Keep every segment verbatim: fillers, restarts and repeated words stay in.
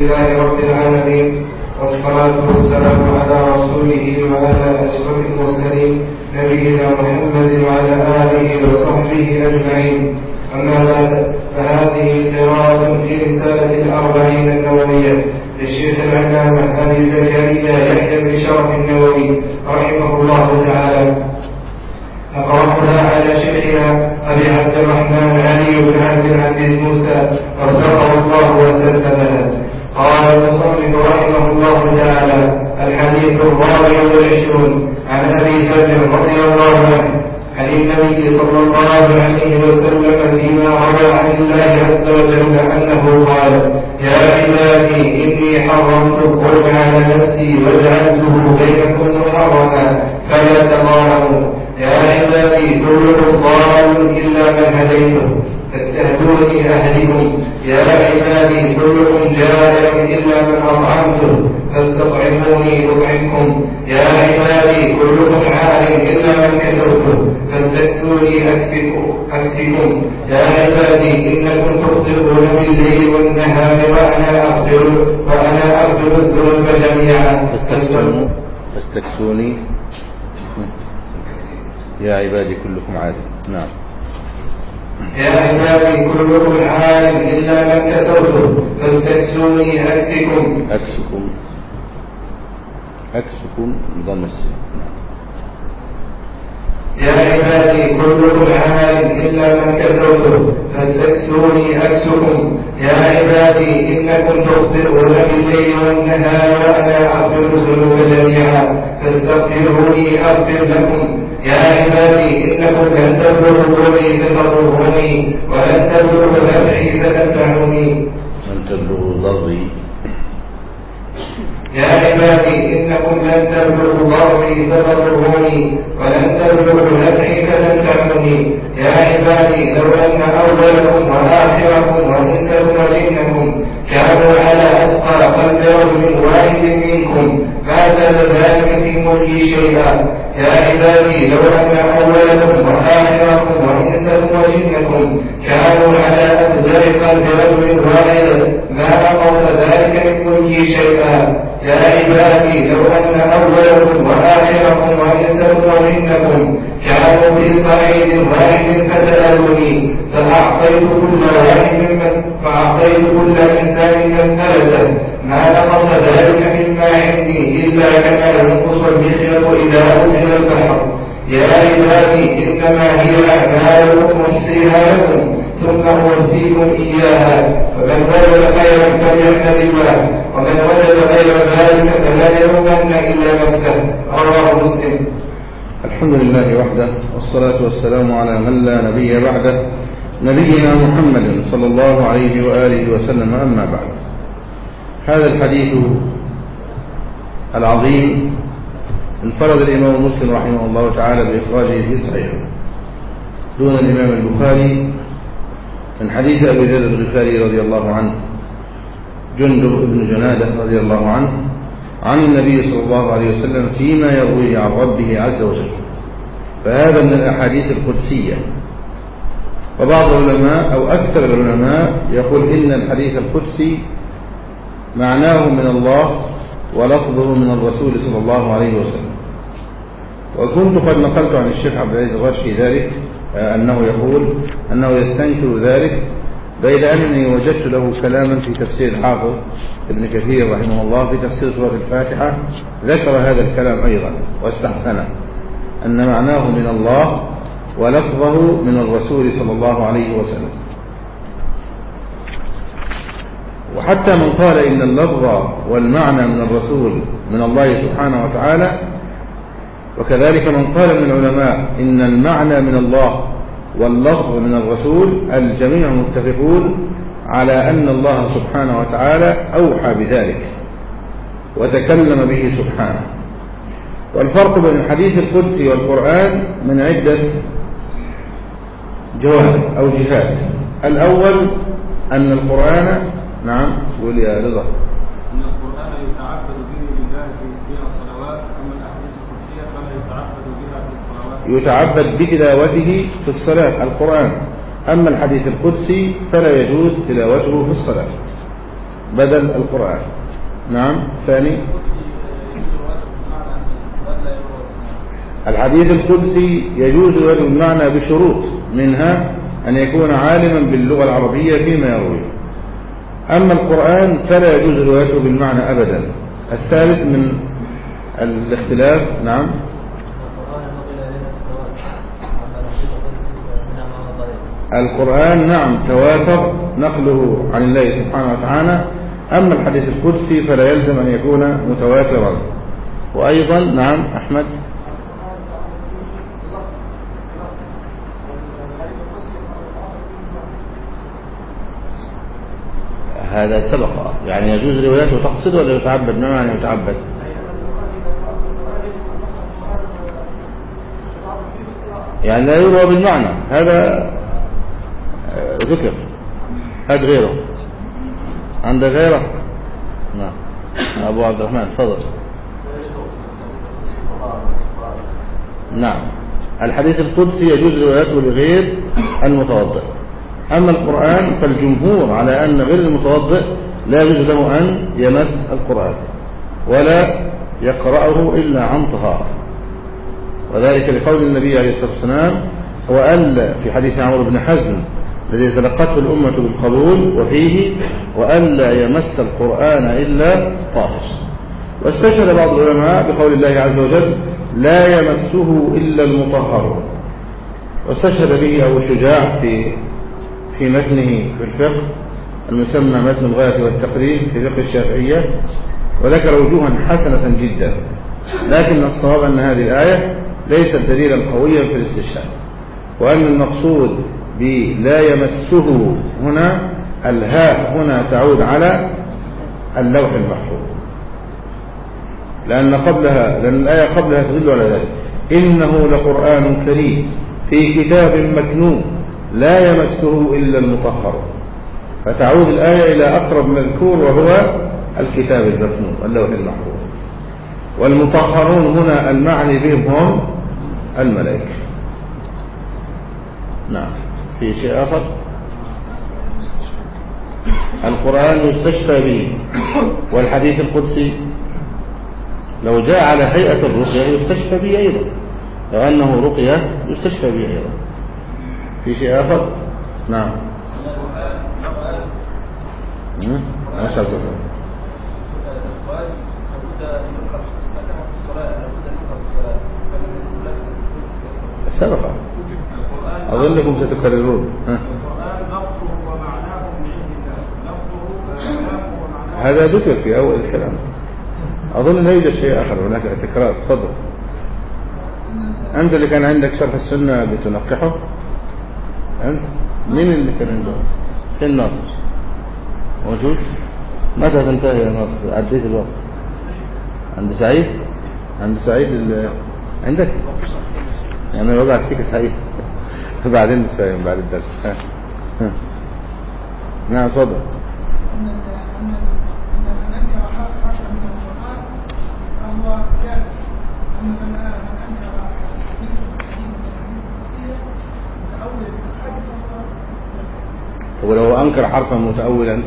لله رب العالمين، والصلاة والسلام على رسوله وعلى أشرف المرسلين نبينا محمد وعلى آله وصحبه أجمعين. أما بعد، فهذه قراءة في رسالة الأربعين النووية للشيخ العلامة أبي زكريا يحيى بن شرف النووي رحمه الله تعالى. أقرأها على شيخنا أبي عبد الرحمن علي بن عبد العزيز موسى رزقه الله وسدده. قال المصنف رحمه الله تعالى: الحديث الرابع والعشرون عن أبي ذر رضي الله عنه عن النبي صلى الله عليه وسلم فيما روى عن الله عز وجل أنه قال: يا عبادي إني حرمت الظلم على نفسي وجعلته بينكم محرما فلا تظالموا. يا عبادي كلكم ضال إلا من هديته فاستهدوني أهلكم. يا عبادي كلكم جائع إلا من أطعمته فاستطعموني أطعمكم. يا عبادي كلكم عار إلا من كسوته فاستكسوني أكسكم. يا عبادي إنكم تخطئون بالليل والنهار وأنا أغفر وأنا أغفر الذنوب جميعا فاستكسوني. يا عبادي كلكم عار. نعم. يا عبادي كلكم عار إلا من كسوته فاستكسوني أكسكم. أكسكم أكسكم ضم السين. يا عبادي كلكم عار إلا من كسوته فاستكسوني أكسكم. يا عبادي إنكم تخطئون بالليل والنهار وأنا أغفر الذنوب جميعا فاستغفروني أغفر لكم. يا عبادي إنكم لن تبلغوا ضري فتضروني ولن تبلغوا نفعي فتنفعني. لن تبلغوا ضري. يا عبادي إنكم لن تبلغوا ضري فتضروني ولن تبلغوا نفعي فتنفعني. يا عبادي لو أن أولكم وآخركم وإنسكم وجنكم كانوا على أسقى قلب رجل واحد منكم ما زاد ذلك في ملكي شيئا. يا عبادي لو أن أولكم وآخركم وإنسكم وجنكم كانوا على أفضل قلب رجل واحد ما نقص ذلك من ملكي شيئا. يا عبادي لو أن أولكم وآخركم وإنسكم وجنكم كانوا في صعيد واحد فسألوني فأعطيت كل واحد فأعطيت كل إنسان مسألته ما نقص ذلك مما عندي إلا كما ينقص المخيط إذا أدخل البحر. يا عبادي إنما هي أعمالكم أحصيها لكم ثم أوفيكم إياها فمن وجد خيرا فليحمد الله ومن وجد غير ذلك فلا يلومن إلا نفسه. رواه مسلم. الحمد لله وحده والصلاة والسلام على من لا نبي بعده نبينا محمد صلى الله عليه وآله وسلم. أما بعد، هذا الحديث العظيم انفرد الإمام مسلم رحمه الله تعالى بإخراجه في صحيحه دون الإمام البخاري من حديث أبي ذر الغفاري رضي الله عنه جندب بن جنادة رضي الله عنه عن النبي صلى الله عليه وسلم فيما يرويه عن ربه عز وجل، فهذا من الأحاديث القدسية. وبعض العلماء أو أكثر العلماء يقول إن الحديث القدسي معناه من الله ولفظه من الرسول صلى الله عليه وسلم. وكنت قد نقلت عن الشيخ عبد العزيز الغاشي ذلك أنه يقول أنه يستنكر ذلك، بيد أنني وجدت له كلاما في تفسير الحافظ ابن كثير رحمه الله في تفسير سورة الفاتحة ذكر هذا الكلام أيضا واستحسنه، أن معناه من الله ولفظه من الرسول صلى الله عليه وسلم. وحتى من قال إن اللفظ والمعنى من الرسول من الله سبحانه وتعالى، وكذلك من قال من العلماء إن المعنى من الله واللفظ من الرسول، الجميع متفقون على أن الله سبحانه وتعالى أوحى بذلك وتكلم به سبحانه. والفرق بين الحديث القدسي والقرآن من عدة جوانب أو جهات. الأول أن القرآن نعم قول يا رضا أن القرآن يتعبد به لله في الصلوات، أما الأحاديث القدسية فلا يتعبد بها في الصلوات. يتعبد بتلاوته في الصلاة القرآن، أما الحديث القدسي فلا يجوز تلاوته في الصلاة. بدل القرآن. نعم. ثاني، الحديث القدسي يجوز له المعنى بشروط، منها أن يكون عالما باللغة العربية فيما يروي. أما القرآن فلا يجوز روايته بالمعنى أبدا. الثالث من الاختلاف. نعم. القرآن نعم تواتر نقله عن الله سبحانه وتعالى، أما الحديث القدسي فلا يلزم أن يكون متواترا. وأيضا نعم أحمد، هذا سبق، يعني يجوز روايته وتقصد ولا يتعبد؟ ما معنى يتعبد؟ يعني لا يروى بالمعنى، هذا ذكر. هذا غيره، عند غيره. نعم. أبو عبد الرحمن تفضل. نعم. الحديث القدسي يجوز روايته لغير المتوضئ. أما القرآن فالجمهور على أن غير المتوضئ لا يجوز له أن يمس القرآن ولا يقرأه إلا عن طهارة، وذلك لقول النبي عليه الصلاة والسلام وألا في حديث عمرو بن حزم الذي تلقته الأمة بالقبول وفيه وألا يمس القرآن إلا طاهر. واستشهد بعض العلماء بقول الله عز وجل لا يمسه إلا المطهر، واستشهد به أبو شجاع في في متنه في الفقه المسمى متن الغاية والتقريب في فقه الشافعية، وذكر وجوها حسنة جدا، لكن الصواب أن هذه الآية ليست دليلا قويا في الاستشهاد، وأن المقصود بلا يمسه هنا الهاء هنا تعود على اللوح المحفوظ، لأن قبلها لأن الآية قبلها تدل على ذلك. إنه لقرآن كريم في كتاب مكنون لا يمسه إلا المطهر، فتعود الآية إلى أقرب مذكور وهو الكتاب المكنون اللوح المحفوظ، والمطهرون هنا المعني بهم هم الملائكة. نعم. في شيء آخر؟ القرآن يستشفى به، والحديث القدسي لو جاء على هيئة الرقية يستشفى به أيضا، لو أنه رقية يستشفى به أيضا. في شيء آخر؟ نعم. ما شاء الله. سبق أظنكم ستكررون. هذا ذكر في أول الكلام، أظن لا يوجد شيء آخر، هناك تكرار. تفضل. أنت اللي كان عندك شرح السنة بتنقحه؟ أنت؟ مين اللي كان عنده؟ فين ناصر؟ موجود؟ متى تنتهي يا ناصر؟ عديت الوقت. عند سعيد؟ عند سعيد اللي عندك؟ يعني أنا وقعت فيك سعيد. بعدين نتفاهم بعد الدرس. ها. ها. نعم تفضل. ولو أنكر حرفا متأولا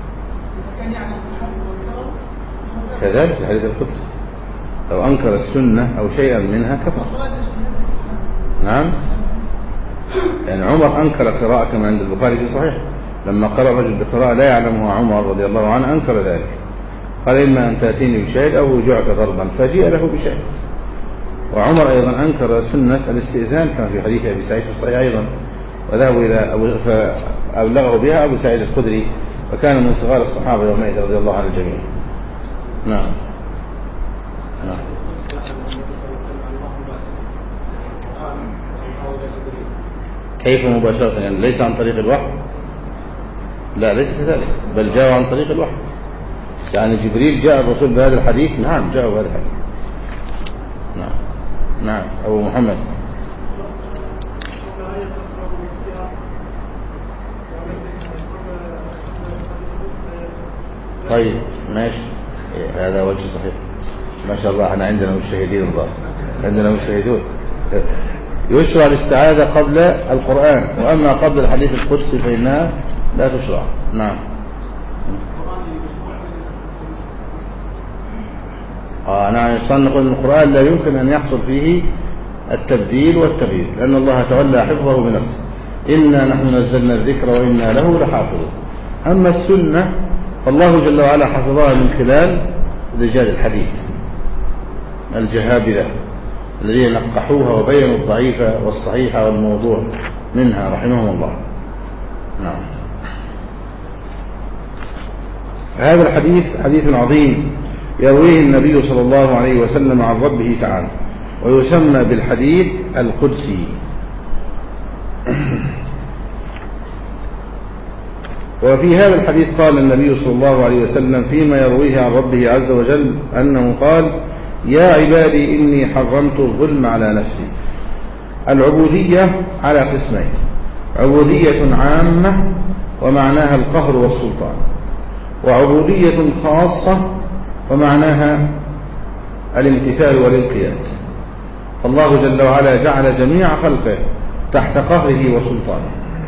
كذلك الحديث القدسي، لو أنكر السنة أو شيئا منها كفر. نعم. يعني عمر أنكر قراءة كما عند البخاري في صحيح، لما قرأ رجل بقراءة لا يعلمها عمر رضي الله عنه أنكر ذلك، قال إما أن تأتيني بشيء أو يجعك ضربا، فجيء له بشيء. وعمر أيضا أنكر سنة الاستئذان كما في حديث أبي سعيد في الصحيح أيضا، وذهبوا إلى أبو فأبلغه بها أبو سعيد الخدري، وكان من صغار الصحابة يومئذ رضي الله عن الجميع. نعم. نعم. كيف مباشرة؟ يعني ليس عن طريق الوحي؟ لا ليس كذلك، بل جاء عن طريق الوحي. يعني جبريل جاء الرسول بهذا الحديث. نعم جاء بهذا الحديث. نعم. نعم. أبو محمد. طيب ماشي، هذا وجه صحيح. ما شاء الله احنا عندنا مشاهدين الضغط، عندنا مشاهدون. يشرع الاستعاذة قبل القرآن، وأما قبل الحديث القدسي فإنها لا تشرع. نعم. آه نعم صار نقول القرآن لا يمكن أن يحصل فيه التبديل والتغيير لأن الله تولى حفظه بنفسه. إنا نحن نزلنا الذكر وإنا له لحافظون. أما السنة فالله جل وعلا حفظها من خلال رجال الحديث الجهابذة الذين نقحوها وبينوا الضعيف والصحيح والموضوع منها رحمهم الله. نعم. هذا الحديث حديث عظيم يرويه النبي صلى الله عليه وسلم عن ربه تعالى ويسمى بالحديث القدسي. وفي هذا الحديث قال النبي صلى الله عليه وسلم فيما يرويه عن ربه عز وجل أنه قال: يا عبادي إني حرمت الظلم على نفسي. العبودية على قسمين: عبودية عامة ومعناها القهر والسلطان، وعبودية خاصة ومعناها الامتثال والانقياد. الله جل وعلا جعل جميع خلقه تحت قهره وسلطانه،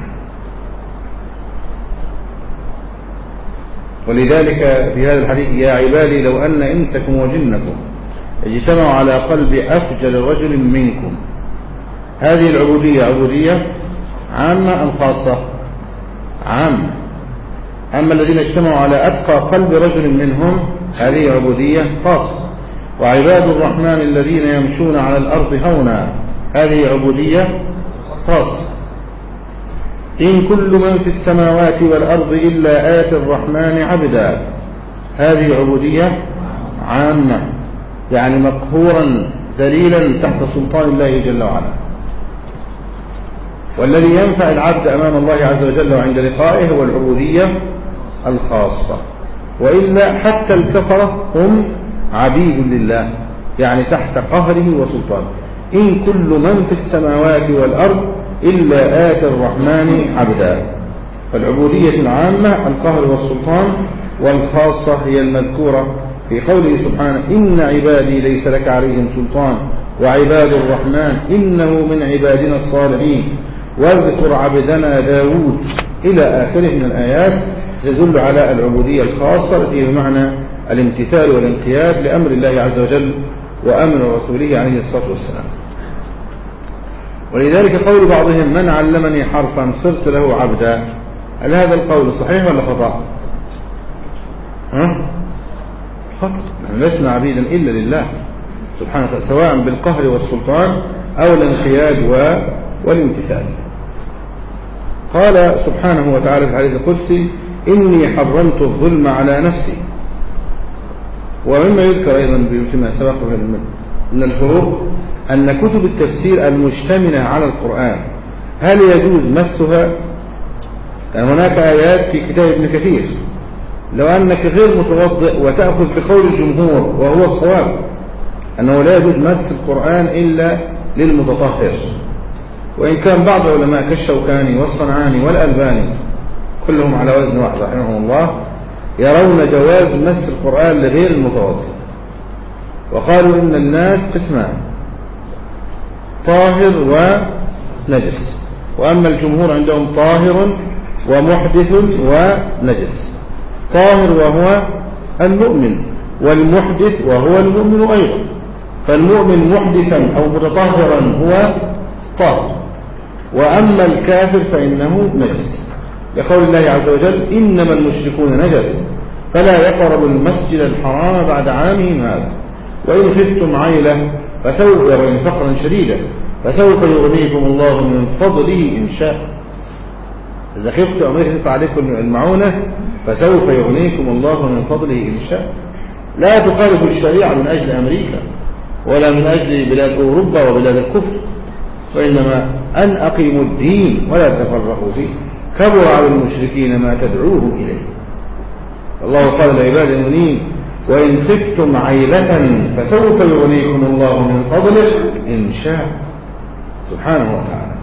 ولذلك في هذا الحديث: يا عبادي لو أن إنسكم وجنكم اجتمعوا على قلب أفجر رجل منكم. هذه العبودية عبودية عامة أم خاصة؟ عامة. أما الذين اجتمعوا على أتقى قلب رجل منهم هذه عبودية خاصة. وعباد الرحمن الذين يمشون على الأرض هونا هذه عبودية خاصة. إن كل من في السماوات والأرض إلا آتي الرحمن عبدا هذه عبودية عامة، يعني مقهورا ذليلا تحت سلطان الله جل وعلا. والذي ينفع العبد أمام الله عز وجل وعند لقائه هو العبودية الخاصة. وإلا حتى الكفرة هم عبيد لله، يعني تحت قهره وسلطانه. إن كل من في السماوات والأرض إلا آتي الرحمن عبدا. فالعبودية العامة القهر والسلطان، والخاصة هي المذكورة في قوله سبحانه: إن عبادي ليس لك عليهم سلطان وعباد الرحمن إنه من عبادنا الصالحين واذكر عبدنا داود إلى آخره من الآيات تدل على العبودية الخاصة التي بمعنى الامتثال والانقياد لأمر الله عز وجل وأمر رسوله عليه الصلاة والسلام. ولذلك قول بعضهم: من علمني حرفا صرت له عبدا. هل هذا القول صحيح ولا خطأ؟ ها؟ خطأ. نحن لسنا عبيدا إلا لله سبحانه وتعالى، سواء بالقهر والسلطان أو الانقياد والامتثال. قال سبحانه وتعالى في الحديث القدسي: إني حرمت الظلم على نفسي. ومما يذكر أيضا فيما سبق من الفروق أن كتب التفسير المشتملة على القرآن هل يجوز مسها؟ يعني هناك آيات في كتاب ابن كثير لو أنك غير متوضئ وتأخذ بقول الجمهور وهو الصواب أنه لا يجوز مس القرآن إلا للمتطهر، وإن كان بعض العلماء كالشوكاني والصنعاني والألباني كلهم على وزن واحد رحمهم الله يرون جواز مس القرآن لغير المتوضئ، وقالوا إن الناس قسمان: طاهر ونجس. وأما الجمهور عندهم طاهر ومحدث ونجس. طاهر وهو المؤمن، والمحدث وهو المؤمن أيضا. فالمؤمن محدثا أو متطهرا هو طاهر، وأما الكافر فإنه نجس، لقول الله عز وجل: إنما المشركون نجس فلا يقربوا المسجد الحرام بعد عامهم هذا وإن خفتم عيلة فسوف وإن فقرا شديدا فسوف يغنيكم الله من فضله إن شاء. إذا خفتم أمريكا تدفع عليكم المعونة فسوف يغنيكم الله من فضله إن شاء. لا تخالف الشريعة من أجل أمريكا ولا من أجل بلاد أوروبا وبلاد الكفر، وإنما أن أقيموا الدين ولا تفرقوا فيه، كبر على المشركين ما تدعوهم إليه. الله قال لعباد المؤمنين: وإن خفتم عيلة فسوف يغنيكم الله من فضله إن شاء، سبحانه وتعالى.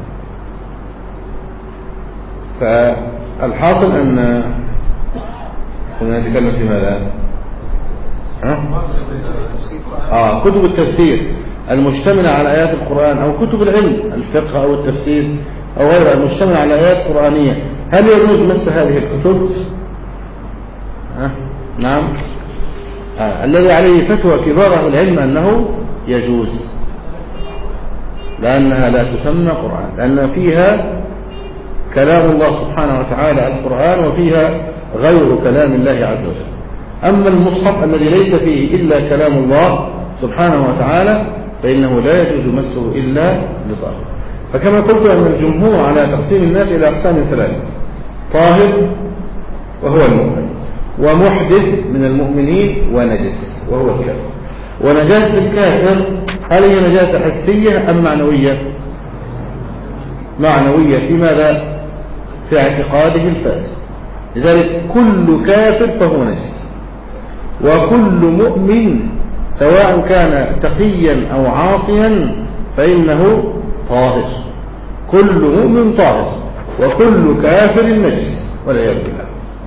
فالحاصل أن كنا نتكلم في ماذا؟ ها؟ آه كتب التفسير المشتملة على آيات القرآن أو كتب العلم الفقه أو التفسير أو غيرها المشتملة على آيات قرآنية، هل يجوز مس هذه الكتب؟ ها؟ نعم. آه. الذي عليه فتوى كبار أهل العلم أنه يجوز، لأنها لا تسمى قرآن، لأن فيها كلام الله سبحانه وتعالى القرآن، وفيها غير كلام الله عز وجل. أما المصحف الذي ليس فيه إلا كلام الله سبحانه وتعالى فإنه لا يجوز مسه إلا لطاهر. فكما قلت أن الجمهور على تقسيم الناس إلى أقسام ثلاثة: طاهر وهو المؤمن، ومحدث من المؤمنين، ونجس وهو الكافر. ونجاسة الكافر هل هي نجاسة حسية أم معنوية؟ معنوية. في ماذا؟ في اعتقاده الفاسد. لذلك كل كافر فهو نجس، وكل مؤمن سواء كان تقيا أو عاصيا فإنه طاهر. كل مؤمن طاهر، وكل كافر نجس والعياذ بالله.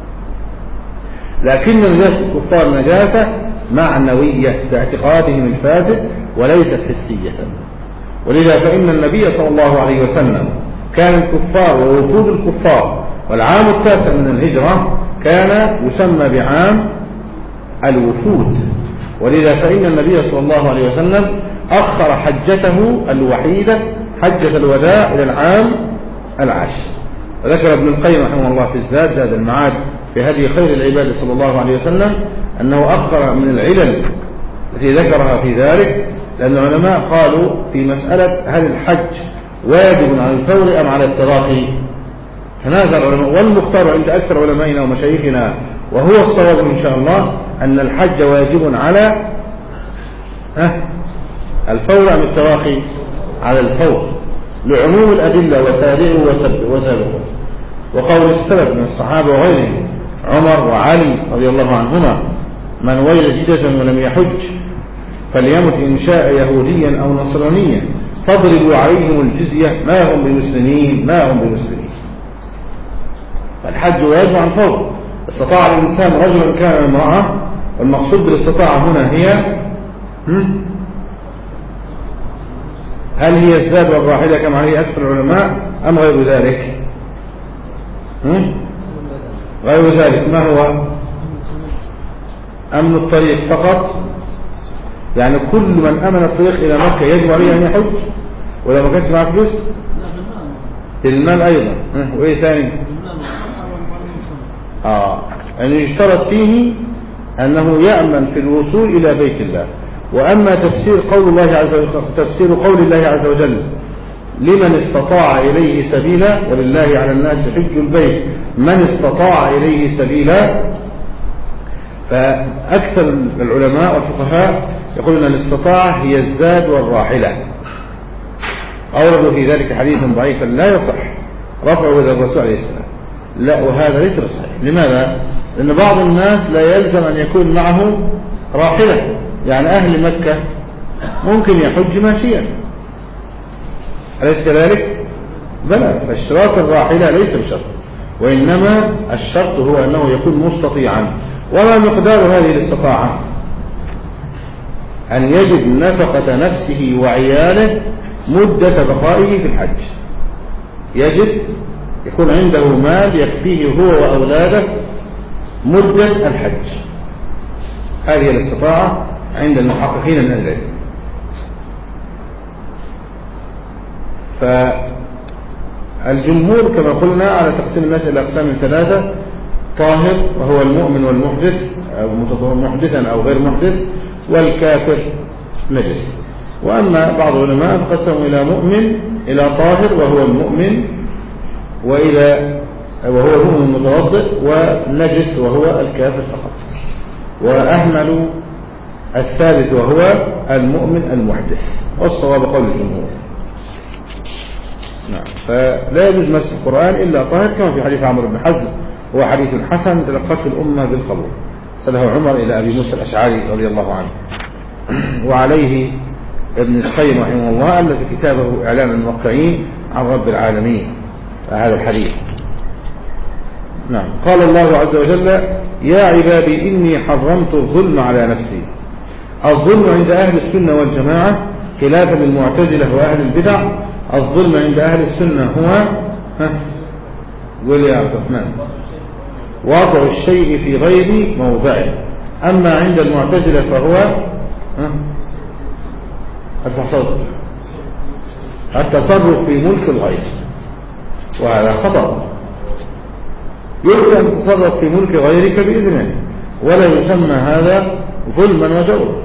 لكن نجاسة الكفار نجاسة معنوية باعتقادهم الفاسد وليست حسية. ولذا فإن النبي صلى الله عليه وسلم كان الكفار ووفود الكفار، والعام التاسع من الهجرة كان يسمى بعام الوفود. ولذا فإن النبي صلى الله عليه وسلم أخر حجته الوحيدة حجة الوداع إلى العام العاشر. وذكر ابن القيم رحمه الله في الزاد زاد المعاد في هدي خير العباد صلى الله عليه وسلم أنه أخر من العلل التي ذكرها في ذلك، لأن العلماء قالوا في مسألة هل الحج واجب على الفور أم على التراخي، تنازع العلماء، والمختار عند أكثر علمائنا ومشايخنا وهو الصواب إن شاء الله أن الحج واجب على الفور أم التراخي، على الفور، لعموم الأدلة وسارعوا وسابقوا، وقول السلف من الصحابة وغيرهم عمر وعلي رضي الله عنهما: من وجد جدة ولم يحج فليمت إن شاء يهوديا أو نصرانيا فاضربوا عليهم الجزية ما هم بمسلمين ما هم بمسلمين. فالحج واجب عن فور. استطاع الإنسان رجلا كان امرأة، والمقصود بالاستطاعة هنا هي هل هي الزاد والراحلة كما عليه أكثر العلماء أم غير ذلك؟ غير ذلك. ما هو؟ أمن الطريق فقط، يعني كل من أمن الطريق إلى مكة يجب عليه أن يحج، ولا ما كانش معه فلوس؟ المال أيضا. وإيه ثاني؟ آه يعني يشترط فيه أنه يأمن في الوصول إلى بيت الله. وأما تفسير قول الله عز وجل تفسير قول الله عز وجل: لمن استطاع إليه سبيلا ولله على الناس حج البيت من استطاع إليه سبيلا، فأكثر العلماء والفقهاء يقولون أن الاستطاعة هي الزاد والراحلة. أوردوا في ذلك حديثا ضعيفا لا يصح رفعه إلى الرسول عليه السلام. لا، وهذا ليس بصحيح. لماذا؟ لأن بعض الناس لا يلزم أن يكون معه راحلة، يعني أهل مكة ممكن يحج ماشيا، أليس كذلك؟ بلى. فاشتراط الراحلة ليس بشرط، وإنما الشرط هو أنه يكون مستطيعا. وما مقدار هذه الاستطاعة؟ أن يجد نفقة نفسه وعياله مدة بقائه في الحج، يجد يكون عنده مال يكفيه هو وأولاده مدة الحج. هذه الاستطاعة عند المحققين من العلم. فالجمهور كما قلنا على تقسيم الناس إلى أقسام ثلاثة: طاهر وهو المؤمن والمحدث أو محدثا أو غير محدث، والكافر نجس. وأما بعض العلماء قسموا إلى مؤمن إلى طاهر وهو المؤمن، وإلى وهو المؤمن المتوضئ، ونجس وهو الكافر فقط، وأهملوا الثالث وهو المؤمن المحدث، والصواب قول الجمهور. نعم. فلا يجوز مس القرآن إلا طاهر، كما في حديث عمرو بن حزم، هو حديث حسن تلقته الأمة بالقبول، سأله عمر إلى أبي موسى الأشعري رضي الله عنه. وعليه ابن القيم رحمه الله ألف كتابه إعلام الموقعين عن رب العالمين هذا الحديث. نعم. قال الله عز وجل: يا عبادي إني حرمت الظلم على نفسي. الظلم عند أهل السنة والجماعة خلافا للمعتزلة وأهل البدع، الظلم عند أهل السنة هو قول يا عبد الرحمن وضع الشيء في غير موضعه، أما عند المعتزلة فهو التصرف التصرف في ملك الغير، وهذا خطأ. يمكن أن تتصرف في ملك غيرك بإذنه، ولا يسمى هذا ظلما وجورا،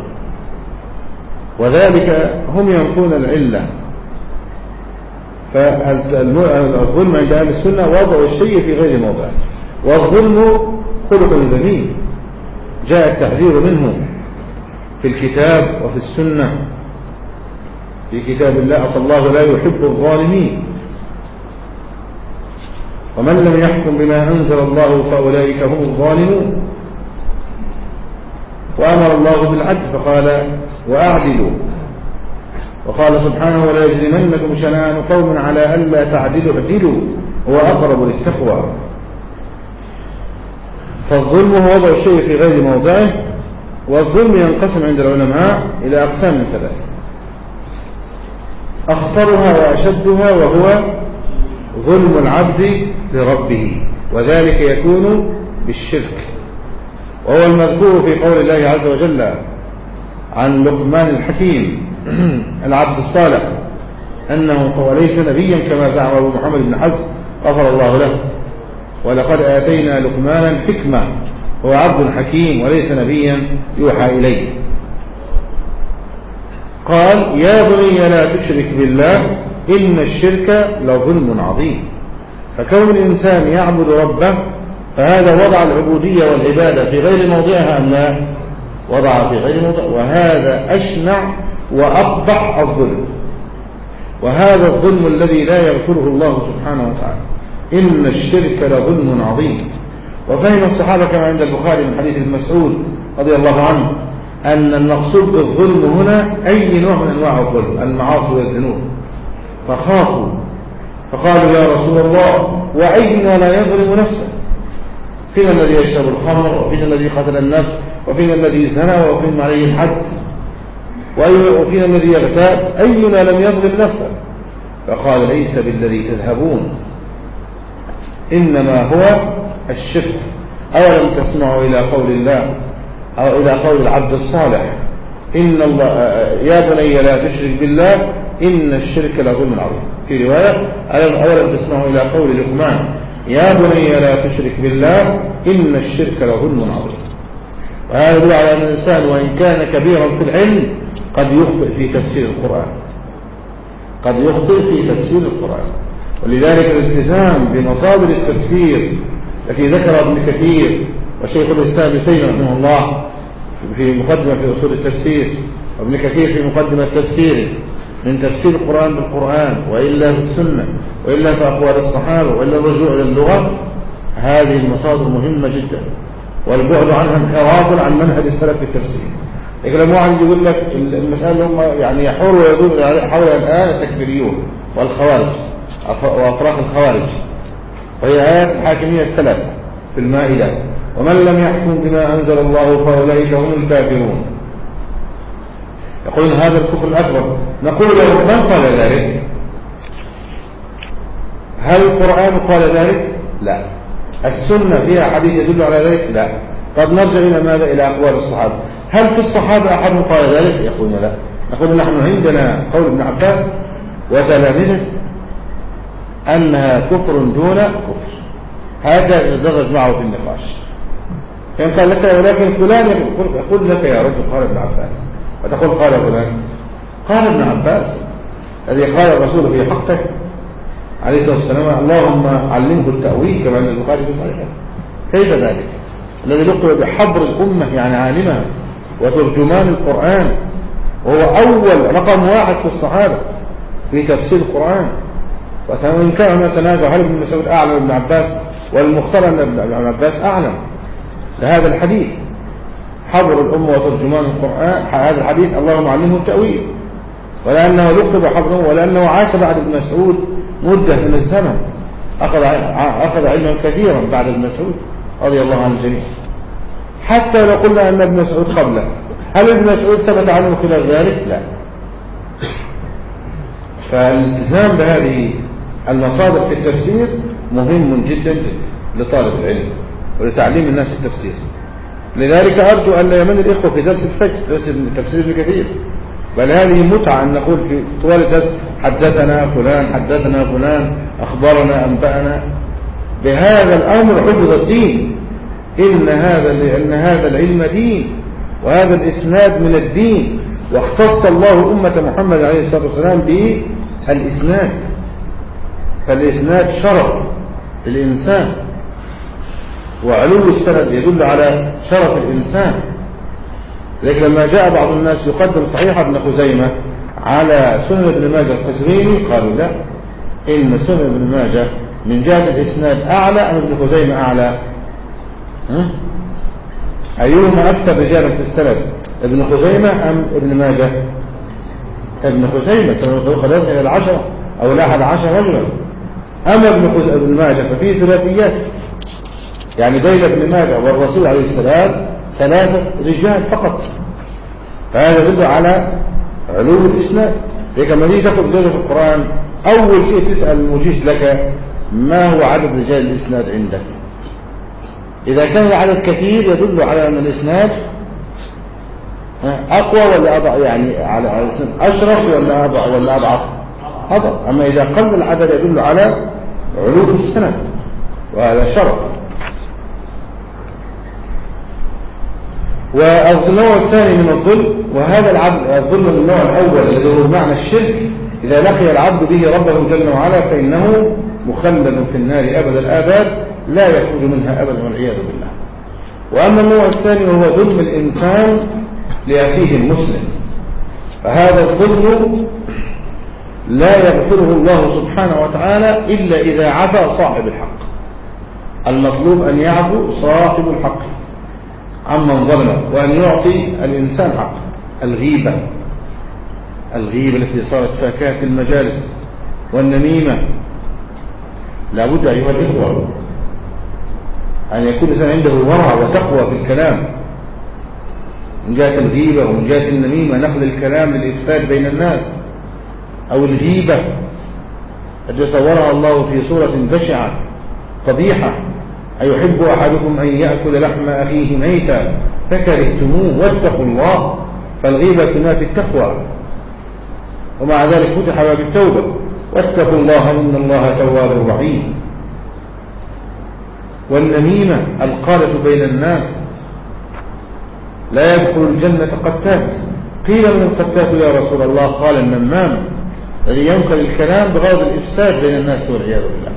وذلك هم ينفون العلة. فالظلم عند أهل السنة وضع الشيء في غير موضعه، والظلم خلق ذميم جاء التحذير منه في الكتاب وفي السنة. في كتاب الله: فالله لا يحب الظالمين، ومن لم يحكم بما أنزل الله فأولئك هم الظالمون. وأمر الله بالعدل فقال: وأعدلوا. وقال سبحانه: ولا يجرمنكم شنآن قوم على ألا تعدلوا اعدلوا هو أقرب للتقوى. فالظلم هو وضع الشيء في غير موضعه. والظلم ينقسم عند العلماء إلى أقسام ثلاثة: أخطرها وأشدها وهو ظلم العبد لربه، وذلك يكون بالشرك، وهو المذكور في قول الله عز وجل عن لقمان الحكيم العبد الصالح أنه وليس نبيا كما زعم أبو محمد بن حزم غفر الله له: ولقد آتينا لقمان الحكمة هو عبد حكيم وليس نبيا يوحى إليه. قال: يا بني لا تشرك بالله إن الشرك لظلم عظيم. فكون الإنسان يعبد ربه فهذا وضع العبودية والعبادة في غير موضعها أم لا؟ وضع في غير موضع، وهذا أشنع وأقبح الظلم، وهذا الظلم الذي لا يغفره الله سبحانه وتعالى. إن الشرك لظلم عظيم. وفهم الصحابة كما عند البخاري من حديث ابن مسعود رضي الله عنه أن المقصود بالظلم هنا أي نوع من أنواع الظلم، المعاصي والذنوب، فخافوا فقالوا: يا رسول الله وأينا لا يظلم نفسه؟ فينا الذي يشرب الخمر، وفينا الذي قتل النفس، وفينا الذي زنى وفينا عليه الحد، وفينا الذي يغتاب، أينا لم يظلم نفسه؟ فقال: ليس بالذي تذهبون، إنما هو الشرك. أولم تسمعوا إلى قول الله أو إلى قول العبد الصالح: إن الله يا بني لا تشرك بالله إن الشرك لظلم عظيم. في رواية: أولم تسمعوا إلى قول لقمان: يا بني لا تشرك بالله إن الشرك لظلم عظيم. وهذا يدل على أن الإنسان وإن كان كبيرا في العلم قد يخطئ في تفسير القرآن، قد يخطئ في تفسير القرآن. ولذلك الالتزام بمصادر التفسير التي ذكر ابن كثير وشيخ الإسلام ابن تيمية رحمه الله في مقدمة في أصول التفسير، وابن كثير في مقدمة تفسيره، من تفسير القرآن بالقرآن، وإلا بالسنة، وإلا في أقوال الصحابة، وإلا الرجوع إلى اللغة. هذه المصادر مهمة جدا، والبعد عنها انحراف عن منهج السلف في التفسير. لكن لما واحد يقول لك المسألة هم يعني يحور ويدور حول الآن التكفيريون والخوارج وأفراق الخوارج، وهي آيات الحاكمية الثلاثة في المائدة: ومن لم يحكم بما أنزل الله فأولئك هم الكافرون. يقولون هذا الكفر الأكبر. نقول له: من قال ذلك؟ هل القرآن قال ذلك؟ لا. السنة فيها حديث يدل على ذلك؟ لا. طب نرجع إلى ماذا؟ إلى أقوال الصحابة. هل في الصحابة أحد قال ذلك؟ يقولون لا. نقول نحن عندنا قول ابن عباس وتلامذته أنها كفر دون كفر، هذا يتدرج معه في النقاش. فإن قال لك ولكن فلان يقول لك يا رجل قال ابن عباس، وتقول قال فلان. قال ابن عباس الذي قال الرسول في حقه عليه الصلاة والسلام: اللهم علمه التأويل، كما عند البخاري في صحيحه. كيف ذلك؟ الذي لقب بحبر الأمة يعني عالمها وترجمان القرآن، وهو أول رقم واحد في الصحابة في تفسير القرآن. وإن كان نتنازع هل ابن مسعود أعلم ابن عباس، والمختار أن ابن عباس أعلم لهذا الحديث حبر الأمة وترجمان القرآن. هذا الحديث اللهم علمه التأويل، ولأنه لقب حبره، ولأنه عاش بعد ابن مسعود مدة من الزمن، أخذ أخذ علما كثيرا بعد ابن مسعود رضي الله عن الجميع. حتى لو قلنا أن ابن مسعود قبله، هل ابن مسعود ثبت عنه خلاف ذلك؟ لا. فالالتزام بهذه المصادر في التفسير مهم جدا لطالب العلم ولتعليم الناس التفسير. لذلك أرجو أن لا يمل الإخوة في درس الفجر، درس تفسير ابن كثير، بل هذه متعة أن نقول في طوال الدرس حدثنا فلان حدثنا فلان أخبرنا أنبأنا. بهذا الأمر حفظ الدين، إن هذا لأن هذا العلم دين، وهذا الإسناد من الدين، واختص الله أمة محمد عليه الصلاة والسلام بالإسناد، فالإسناد شرف للإنسان، وعلو السند يدل على شرف الإنسان. لذلك لما جاء بعض الناس يقدم صحيح ابن خزيمة على سنن ابن ماجه القزويني قالوا لا، إن سنن ابن ماجه من جهة الإسناد أعلى أم ابن خزيمة أعلى؟ أيهما أكثر رجالا في السند، ابن خزيمة أم ابن ماجه؟ ابن خزيمة سنة قد يصل إلى العشرة أو لا أحد عشر رجلا. أما ابن ابن ماجه ففيه ثلاثيات، يعني بين ابن ماجه والرسول عليه السلام ثلاثة رجال فقط، فهذا يدل على علو الإسناد. لكن لما تيجي تاخذ جزء في القرآن أول شيء تسأل المجيز لك ما هو عدد رجال الإسناد عندك. إذا كان العدد كثير يدل على أن الإسناد أقوى ولا أضعف، يعني على الإسناد أشرف ولا أضعف ولا أضعف أضعف. أما إذا قل العدد يدل على علو السند وهذا شرف. والنوع الثاني من الظلم، وهذا العبد الظلم من النوع الأول الذي هو معنى الشرك، إذا لقي العبد به ربه جل وعلا فإنه مخلد في النار أبد الآباد لا يخرج منها أبدا والعياذ بالله. وأما النوع الثاني وهو ظلم الإنسان لأخيه المسلم، فهذا الظلم لا يغفره الله سبحانه وتعالى إلا إذا عفى صاحب الحق. المطلوب أن يعفو صاحب الحق عمن ظلمه، وأن يعطي الإنسان حق. الغيبة الغيبة التي صارت فاكهة المجالس والنميمة، لابد أيها الإخوة أن يكون الإنسان عنده ورع وتقوى في الكلام، من جهة الغيبة ومن جهة النميمة، نقل الكلام للإفساد بين الناس، أو الغيبة التي صورها الله في صورة بشعة قبيحة: أيحب أحدكم أن يأكل لحم أخيه ميتا فكرهتموه واتقوا الله. فالغيبة تنافي التقوى، ومع ذلك فتح باب التوبة: واتقوا الله إن الله تواب رحيم. والنميمة القالة بين الناس، لا يدخل الجنة قتات. قيل من القتات يا رسول الله؟ قال النمام الذي ينقل الكلام بغرض الإفساد بين الناس والعياذ بالله.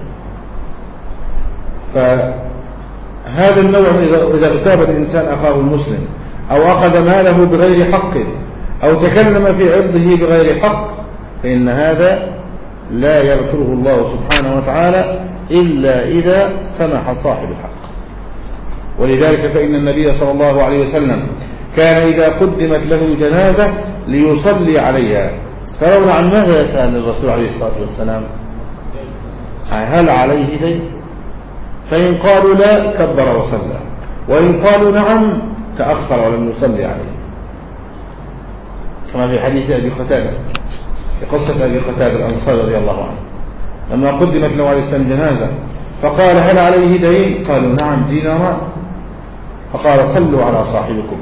فهذا النوع إذا اغتاب الإنسان أخاه المسلم، أو أخذ ماله بغير حقه، أو تكلم في عرضه بغير حق، فإن هذا لا يغفره الله سبحانه وتعالى إلا إذا سمح صاحب الحق. ولذلك فإن النبي صلى الله عليه وسلم كان إذا قدمت له جنازة ليصلي عليها، ترون عن ماذا يسأل الرسول عليه الصلاة والسلام؟ هل عليه دين؟ فإن قالوا لا كبر وصلى، وإن قالوا نعم تأخر ولم يصلي عليه، كما في حديث أبي قتادة، في قصة أبي قتادة الأنصاري رضي الله عنه، لما قدمت له عليه السلام جنازة فقال هل عليه دين؟ قالوا نعم ديناران، فقال صلوا على صاحبكم.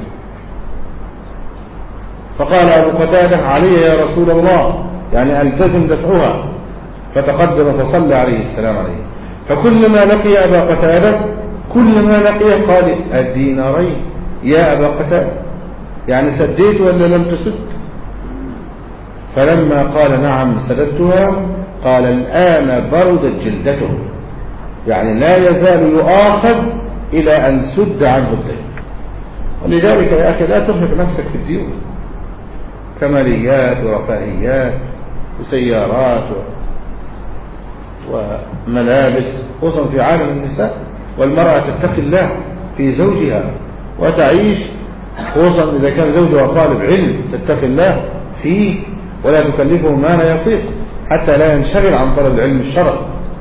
فقال أبو قتادة علي يا رسول الله، يعني ألتزم دفعها، فتقدم فصلى عليه السلام عليه. فكلما لقي أبا قتادة كلما لقي قال الدينارين يا أبا قتادة، يعني سديت ولا لم تسد؟ فلما قال نعم سددتها قال الآن بردت جلدته، يعني لا يزال يؤاخذ إلى أن سد عنه الدين. ولذلك يا أخي لا ترهق نفسك في الديون، كماليات ورفاهيات وسيارات وملابس، خصوصا في عالم النساء. والمرأة تتقي الله في زوجها وتعيش، خصوصا إذا كان زوجها طالب علم، تتقي الله فيه ولا تكلفه ما لا يطيق، حتى لا ينشغل عن طلب العلم الشرعي.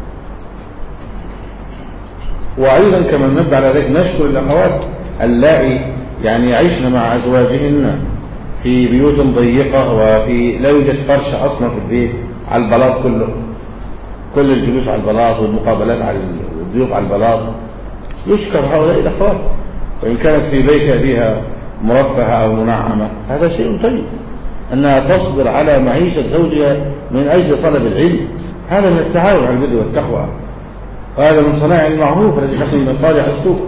وأيضا كما نبدأ على ذلك نشكر الأخوات اللائي يعني يعيشن مع أزواجهن في بيوت ضيقة، وفي لا يوجد فرش أصلا في البيت، على البلاط كله، كل الجلوس على البلاط والمقابلات على الضيوف على البلاط. يشكر هؤلاء الأخوات وإن كانت في بيت أبيها مرفهة أو منعمة هذا شيء طيب، أنها تصبر على معيشة زوجها من أجل طلب العلم، هذا من التعاون على البر والتقوى، وهذا من صناع المعروف الذي تقضي مصالح السوق.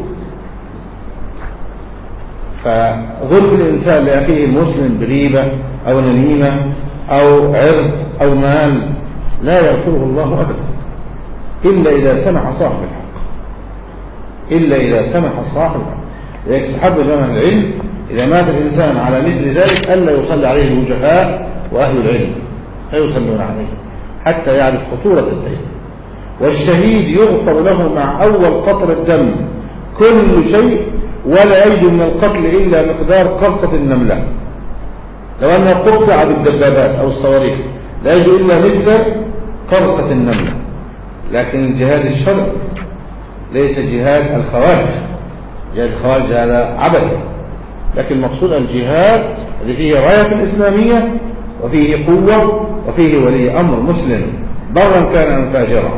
فظلم الإنسان لأخيه المسلم بريبة أو نميمة أو عرض أو مال لا يغفره الله أبدا إلا إذا سمح صاحب الحق، إلا إذا سمح صاحب الحق. يستحب جمع العلم إذا مات الإنسان على مثل ذلك ألا يصلي عليه الوجهاء وأهل العلم، لا يصلون عليه حتى يعرف خطورة الدين. والشهيد يغفر له مع أول قطر الدم كل شيء ولا يجد من القتل إلا مقدار قرصة النملة، لو أنه قطع بالدبابات أو الصواريخ لا يجد إلا مثل قرصة النملة. لكن الجهاد الشرعي ليس جهاد الخوارج، جهاد الخوارج هذا عبث، لكن المقصود الجهاد الذي فيه راية الإسلامية وفيه قوة وفيه ولي أمر مسلم برا كان أم فاجرا.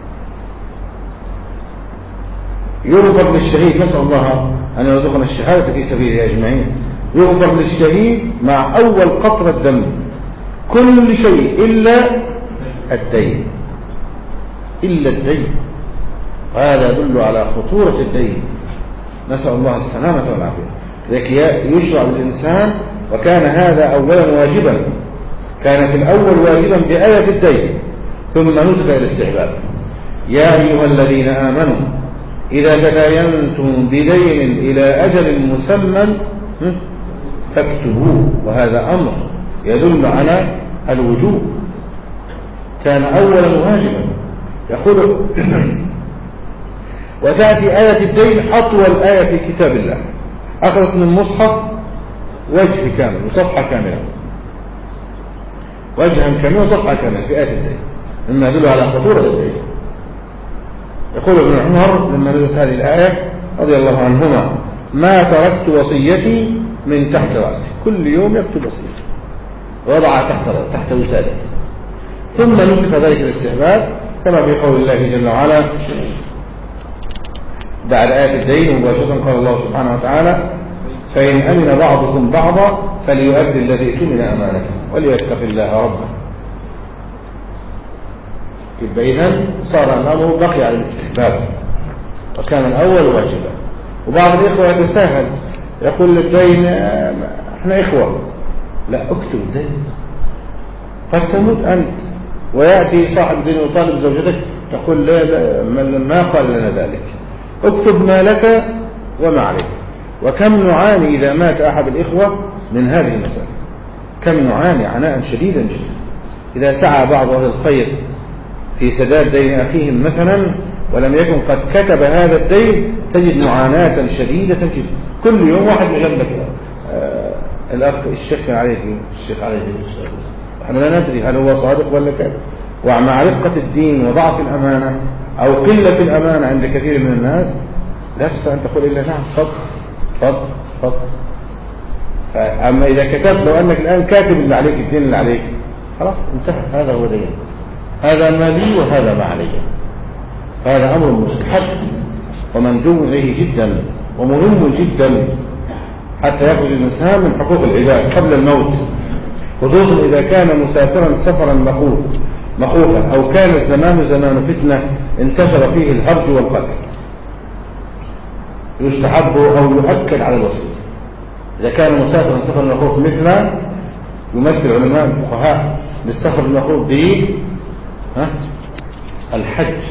يغفر للشهيد، نسأل الله أن يرزقنا الشهادة في سبيله أجمعين. يغفر للشهيد مع أول قطرة الدم كل شيء إلا الدين، إلا الدين، وهذا يدل على خطورة الدين، نسأل الله السلامة والعافية. لذلك يشرع للإنسان، وكان هذا أولا واجبا، كان في الأول واجبا بآية الدين ثم نسخ إلى الاستحباب. يا أيها الذين آمنوا إذا تداينتم بدين إلى أجل مسمى فاكتبوه، وهذا أمر يدل على الوجوب، كان أولا واجبا. يقول وتأتي آية الدين أطول آية في كتاب الله، أخذت من المصحف وجه كامل وصفحة كاملة، وجها كاملا وصفحة كاملة في آية الدين، مما يدل على خطورة الدين. يقول ابن عمر لما نزلت هذه الآية رضي الله عنهما ما تركت وصيتي من تحت رأسي، كل يوم يكتب وصيتي وضعها تحت تحت وسادتي. ثم نسخ ذلك الاستحباب كما في قول الله جل وعلا بعد آية الدين مباشرة، قال الله سبحانه وتعالى فإن أمن بعضكم بعضا فليؤدي الذي اؤتمن أمانته وليتق الله ربه. يبقى إذن صار الأمر بقي على الاستحباب وكان الأول واجبا. وبعض الإخوة يتساهل يقول للدين احنا إخوة، لا، اكتب الدين قد تموت أنت ويأتي صاحب الدين وطالب زوجتك تقول لا, لا ما قال لنا ذلك، اكتب ما لك وما عليك. وكم نعاني إذا مات أحد الإخوة من هذه المسألة، كم نعاني عناء شديدا جدا إذا سعى بعض أهل الخير في سداد دين أخيهم مثلا ولم يكن قد كتب هذا الدين تجد معاناة شديدة جدا. كل يوم واحد من جنبك آه الأخ الشيخ عليه الشيخ عليه احنا لا ندري هل هو صادق ولا كذب. ومع رقة الدين وضعف الأمانة أو قلة الأمانة عند كثير من الناس لا تستطيع أن تقول إلا نعم فضل فضل فضل. أما إذا كتبت لو أنك الآن كاتب اللي عليك الدين اللي عليك خلاص انتهى، هذا هو دين، هذا ما لي وهذا ما علي. هذا أمر مستحب ومندوب إليه جدا ومهم جدا حتى يأخذ الإنسان من حقوق العباد قبل الموت، خصوصا إذا كان مسافرا سفرا مخوفا أو كان الزمان زمان فتنة انتشر فيه الهرج والقتل. يستحب أو يؤكد على الوصية إذا كان مسافرا سفرا مخوف، مثل يمثل علماء الفقهاء للسفر المخوف به الحج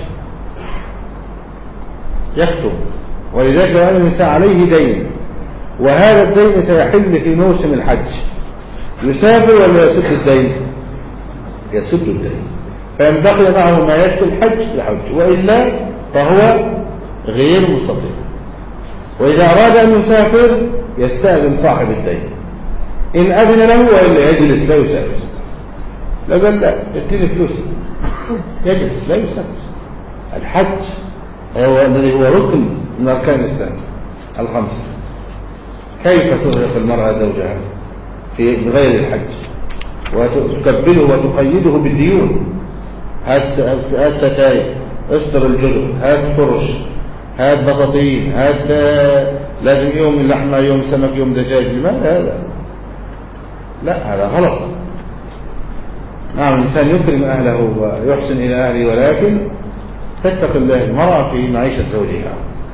يكتب. ولذلك لو أن الإنسان عليه دين وهذا الدين سيحل في موسم الحج يسافر ولا يسد الدين؟ يسد الدين. فإن بقي معه ما يكفي الحج يحج، وإلا فهو غير مستطيع. وإذا أراد أن يسافر يستأذن صاحب الدين، إن أذن له وإلا يجلس لا يسافر. لو قال لا اديني فلوس يجلس لا يسافر. الحج هو الذي هو ركن من أركان الإسلام الخمسة. كيف تغرق المرأة زوجها في بغير الحج وتكبله وتقيده بالديون؟ هات ستاير، استر الجدر، هات فرش، هات بطاطين، هات لازم يوم اللحمة يوم سمك يوم دجاج. لماذا هذا؟ لا، هذا غلط. نعم الإنسان يكرم أهله ويحسن إلى أهله، ولكن تتقي الله المرأة في معيشة زوجها.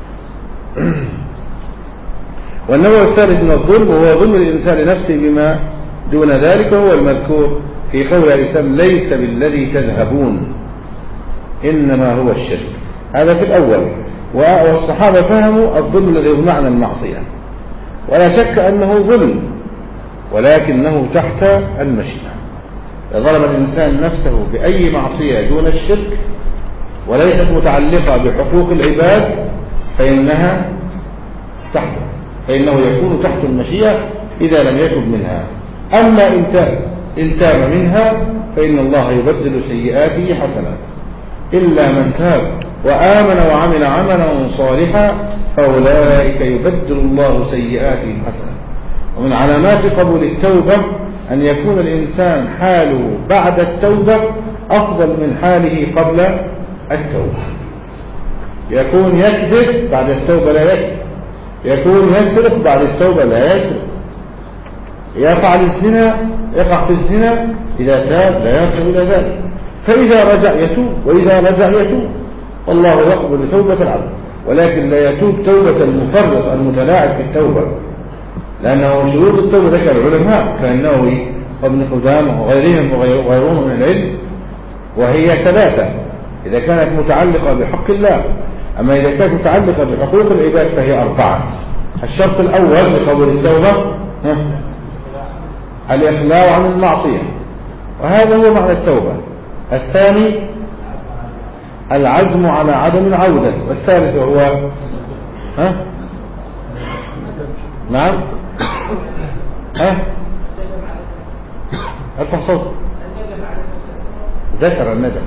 والنوع الثالث من الظلم هو ظلم الإنسان لنفسه بما دون ذلك، وهو المذكور في قول الإسلام ليس بالذي تذهبون إنما هو الشرك. هذا في الأول. والصحابة فهموا الظلم الذي هو معنى المعصية، ولا شك أنه ظلم، ولكنه تحت المشيئة. إذا ظلم الإنسان نفسه بأي معصية دون الشرك وليست متعلقة بحقوق العباد فإنها تحت فإنه يكون تحت المشيئة إذا لم يتب منها. أما إن تاب منها فإن الله يبدل سيئاته حسنات، إلا من تاب وآمن وعمل عملا صالحا فأولئك يبدل الله سيئاتهم حسنات. ومن علامات قبول التوبة أن يكون الإنسان حاله بعد التوبة أفضل من حاله قبل التوبة. يكون يكذب بعد التوبة لا يكذب، يكون يسرق بعد التوبة لا يسرق، يفعل الزنا يقع في الزنا إذا تاب لا يرجع إلى ذلك، فإذا رجع يتوب، وإذا رجع يتوب. والله يقبل توبة العبد، ولكن لا يتوب توبة المفرط المتلاعب في التوبة، لأنه شروط التوبة ذكر العلماء كالنووي وابن قدامة وغيرهم وغيرهم من العلم، وهي ثلاثة إذا كانت متعلقة بحق الله. أما إذا كانت متعلقة بحقوق العباد فهي أربعة. الشرط الأول لقبول التوبة الإخلاع عن المعصية، وهذا هو معنى التوبة. الثاني العزم على عدم العودة، والثالث هو ها؟ نعم ها؟ ارفع صوت. ذكر الندم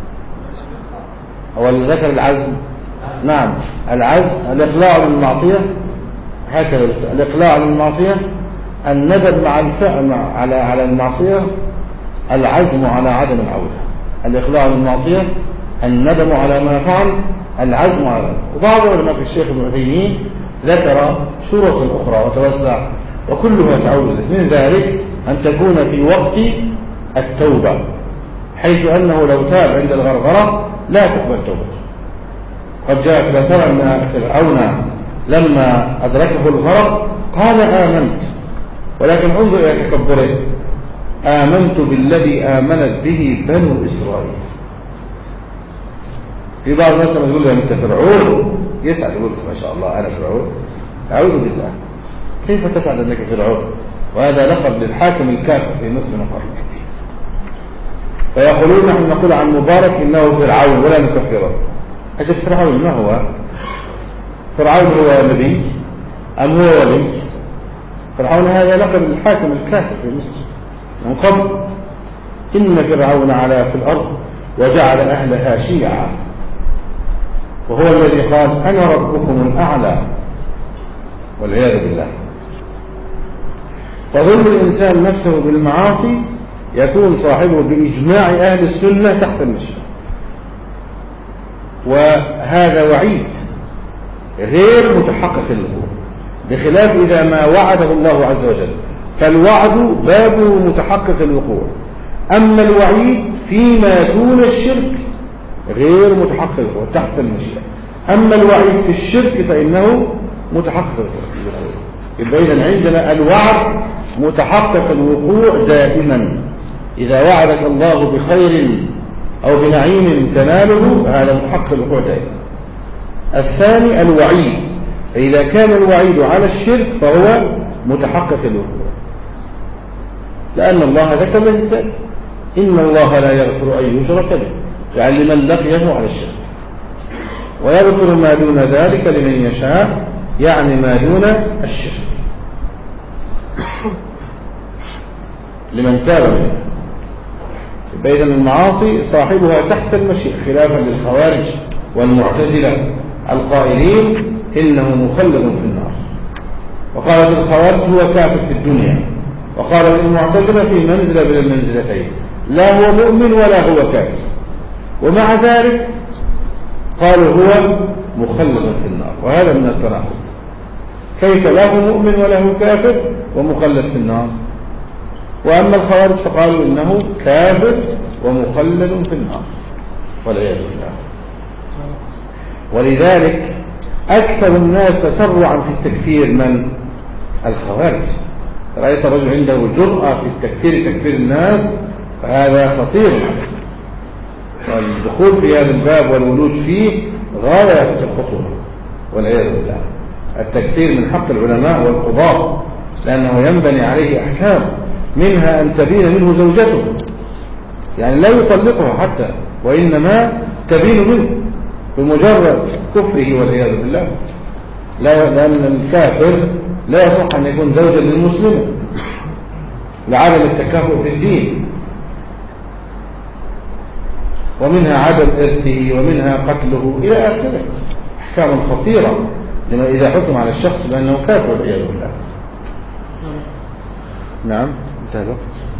هو اللي ذكر العزم. نعم العزم الإقلاع عن المعصية، هكذا الإقلاع عن المعصية، الندم مع الفعل على على المعصية، العزم على عدم العودة. الإقلاع عن المعصية، الندم على ما فعل، العزم على. وبعض علماء الشيخ ابن عثيمين ذكر شروط أخرى وتوسع وكلها تعود. من ذلك أن تكون في وقت التوبة، حيث أنه لو تاب عند الغرغرة لا تقبل توبته. قد جاء لا ترى أن فرعون لما أدركه الغرق قال آمنت، ولكن انظر إلى تكبره، آمنت بالذي آمنت به بنو إسرائيل. في بعض الناس لما يقول له أنت فرعون يسعد، يقول ما شاء الله أنا فرعون، أعوذ بالله، كيف تسعد أنك فرعون؟ وهذا لقب للحاكم الكافر في مصر من قبل. فيقولون نحن نقول عن مبارك إنه فرعون ولا نكفره. أجل فرعون ما هو؟ فرعون هو نبي أم هو ولي؟ فرعون هذا لقب للحاكم الكافر في مصر من قبل. إن فرعون علا في الأرض وجعل أهلها شيعا، وهو الذي قال أنا ربكم الأعلى، والعياذ بالله. فظلم الإنسان نفسه بالمعاصي يكون صاحبه بإجماع أهل السنة تحت المشيئة، وهذا وعيد غير متحقق الوقوع، بخلاف إذا ما وعده الله عز وجل، فالوعد بابه متحقق الوقوع، أما الوعيد فيما دون الشرك غير متحقق الوقوع تحت المشيئة. أما الوعيد في الشرك فإنه متحقق الوقوع. يبقى إذن عندنا الوعد متحقق الوقوع دائما. إذا وعدك الله بخير أو بنعيم تناله هذا متحقق الوقوع دائما. الثاني الوعيد، فإذا كان الوعيد على الشرك فهو متحقق الوقوع، لأن الله ذكر للإنسان إن الله لا يغفر أن يشرك به، يعني لمن لقيه على الشرك، ويغفر ما دون ذلك لمن يشاء، يعني ما دون الشرك لمن تاب منه. بين المعاصي صاحبها تحت المشيئة، خلافا للخوارج والمعتزلة القائلين إنه مخلد في النار. وقالت الخوارج هو كافر في الدنيا، وقالت المعتزلة في منزلة بين المنزلتين، لا هو مؤمن ولا هو كافر، ومع ذلك قالوا هو مخلد في النار، وهذا من التناقض. كيف له مؤمن وله كافر ومخلد في النار؟ وأما الخوارج فقالوا إنه كافر ومخلد في النار والعياذ بالله. ولذلك أكثر الناس تسرعا في التكفير من الخوارج. رأيت الرجل عنده جرأة في التكفير تكفير الناس فهذا خطير، والدخول في هذا الباب والولوج فيه غاية في الخطورة والعياذ بالله. التكفير من حق العلماء والقضاة، لأنه ينبني عليه أحكام، منها أن تبين منه زوجته، يعني لا يطلقها حتى، وإنما تبين منه بمجرد كفره والعياذ بالله. لا، لأن الكافر لا يصح أن يكون زوجا للمسلم لعدم التكافؤ في الدين، ومنها عدم إرثه ومنها قتله إلى آخره. أحكام خطيرة لما إذا حكم على الشخص بأنه كافر والعياذ بالله. نعم انتهى الوقت.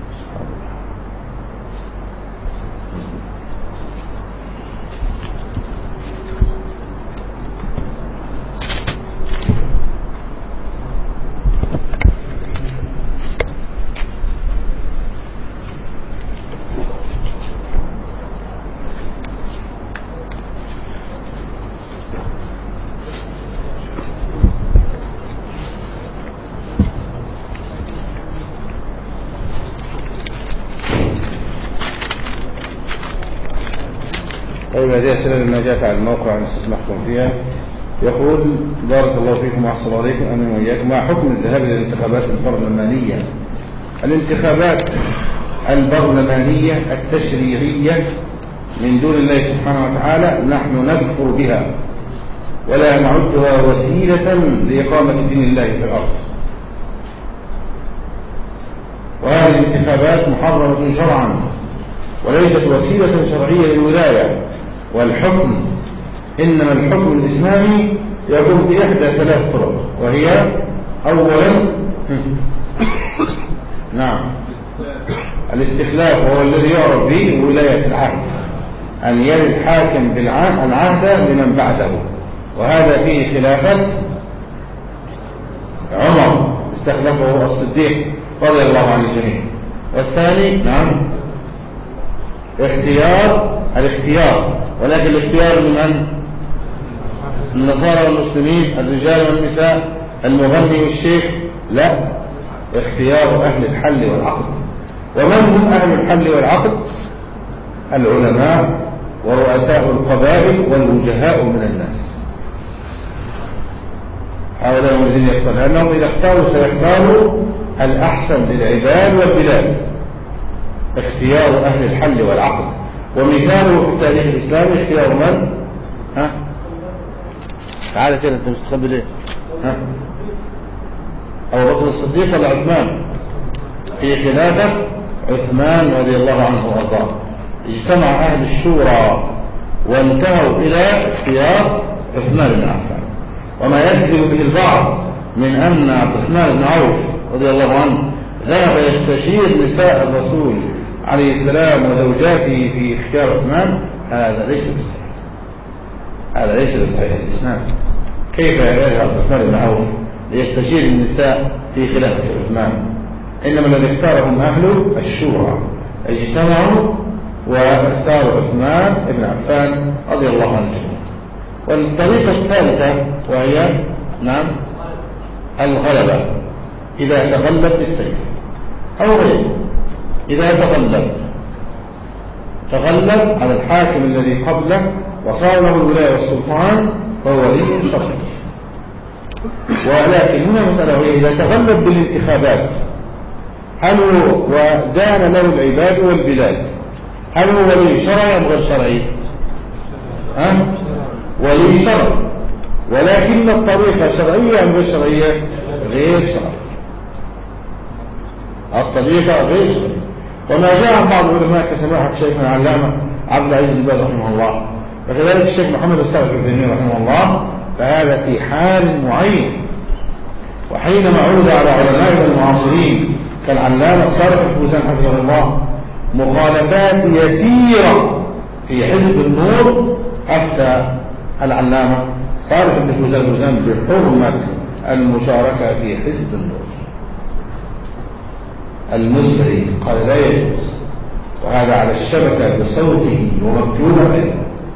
طيب، هذه أسئلة لما جاءت على الموقع نستسمحكم فيها. يقول: بارك الله فيكم وأحسن عليكم أمين وإياكم، ما حكم الذهاب إلى الانتخابات البرلمانية؟ الانتخابات البرلمانية التشريعية من دون الله سبحانه وتعالى نحن نكفر بها ولا نعدها وسيلة لإقامة دين الله في الأرض، وهذه الانتخابات محرمة شرعا وليست وسيلة شرعية للولاية والحكم. إنما الحكم الإسلامي يقوم بإحدى ثلاث طرق، وهي أولا نعم الاستخلاف، وهو الذي يعرف به ولاية العهد، أن يلي الحاكم بالعهد لمن بعده، وهذا فيه خلافة عمر استخلفه الصديق رضي الله عن الجميع. والثاني نعم اختيار الاختيار، ولكن الاختيار لمن؟ النصارى والمسلمين، الرجال والنساء، المغني والشيخ؟ لا، اختيار أهل الحل والعقد. ومن هم أهل الحل والعقد؟ العلماء ورؤساء القبائل والوجهاء من الناس، هؤلاء هم الذين يختارون، لأنهم إذا اختاروا سيختاروا الأحسن للعباد والبلاد. اختيار أهل الحل والعقد، ومثاله في التاريخ الإسلامي اختيار من؟ ها؟ تعال كده، أنت مستخبي ليه؟ ها؟ أبو بكر الصديق ولا عثمان؟ في خلافة عثمان رضي الله عنه وارضاه اجتمع أهل الشورى وانتهوا إلى اختيار عثمان بن عفان. وما يكذب به البعض من أن عبد الرحمن بن عوف رضي الله عنه ذهب يستشير نساء الرسول عليه السلام وزوجاته في اختيار عثمان، هذا ليس بصحيح، هذا ليس بصحيح الإسلام. كيف يذهب عبد الرحمن بن عوف ليستشير النساء في خلافة عثمان؟ إنما الذي اختارهم أهل الشورى، اجتمعوا واختاروا عثمان بن عفان رضي الله عنه. والطريقة الثالثة وهي نعم الغلبة، إذا تغلب بالسيف أو غيره. إذا تغلب تغلب على الحاكم الذي قبله وصار له الولاية والسلطان فهو ولي شرعي. ولكن هنا مسألة، وهي إذا تغلب بالانتخابات هل هو ودان له العباد والبلاد، هل هو ولي شرعي أم غير شرعي؟ ها؟ ولي شرعي، ولكن الطريقة شرعية أم غير شرعية؟ غير شرعية، الطريقة غير شرعية. وما جاء عن بعض العلماء كسماحة شيخنا العلامة عبد العزيز بن باز رحمه الله، وكذلك الشيخ محمد الصالح العثيمين رحمه الله، فهذا في حال معين. وحينما عرض على علمائنا المعاصرين كالعلامة صالح الفوزان حفظه الله مخالفات يسيرة في حزب النور، حتى العلامة صالح بن فوزان بحرمة المشاركة في حزب النور. المسري قال لا يجوز، وهذا على الشبكة بصوته ومكتوبا عليه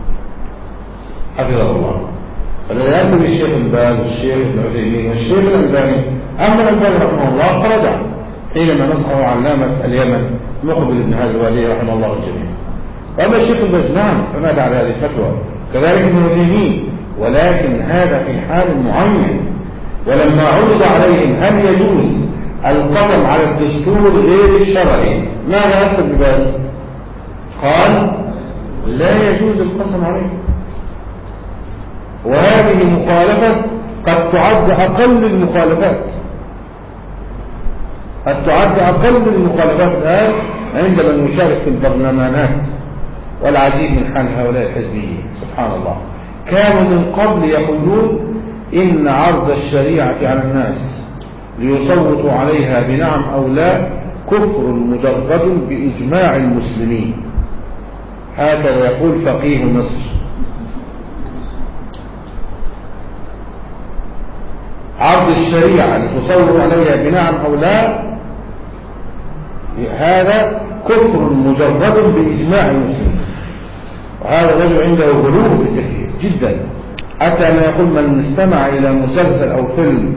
حفظه الله. فلا يأتي الشيخ الباز والشيخ ابن عثيمين والشيخ الألباني. أما الألباني رحمه الله فرجع حينما نصحه علامة اليمن مقبل بن هذا الوالي رحمه الله الجميع. وأما الشيخ الباز نعم فمات على هذه الفتوى، كذلك ابن عثيمين، ولكن هذا في حال معين. ولما عرض عليهم هل يجوز القسم على الدستور غير الشرعي ماذا أفتى ابن باز؟ قال لا يجوز القسم عليه، وهذه مخالفة قد تعد أقل المخالفات، قد تعد أقل المخالفات الآن عند من يشارك في البرلمانات. والعجيب من حال هؤلاء الحزبيين سبحان الله، كانوا من قبل يقولون إن عرض الشريعة على الناس ليصوتوا عليها بنعم أو لا كفر مجرد بإجماع المسلمين. هكذا يقول فقيه مصر. عرض الشريعة لتصوت عليها بنعم أو لا هذا كفر مجرد بإجماع المسلمين. وهذا الرجل عنده غلو في التكفير جدا، حتى أن يقول من استمع إلى مسلسل أو فيلم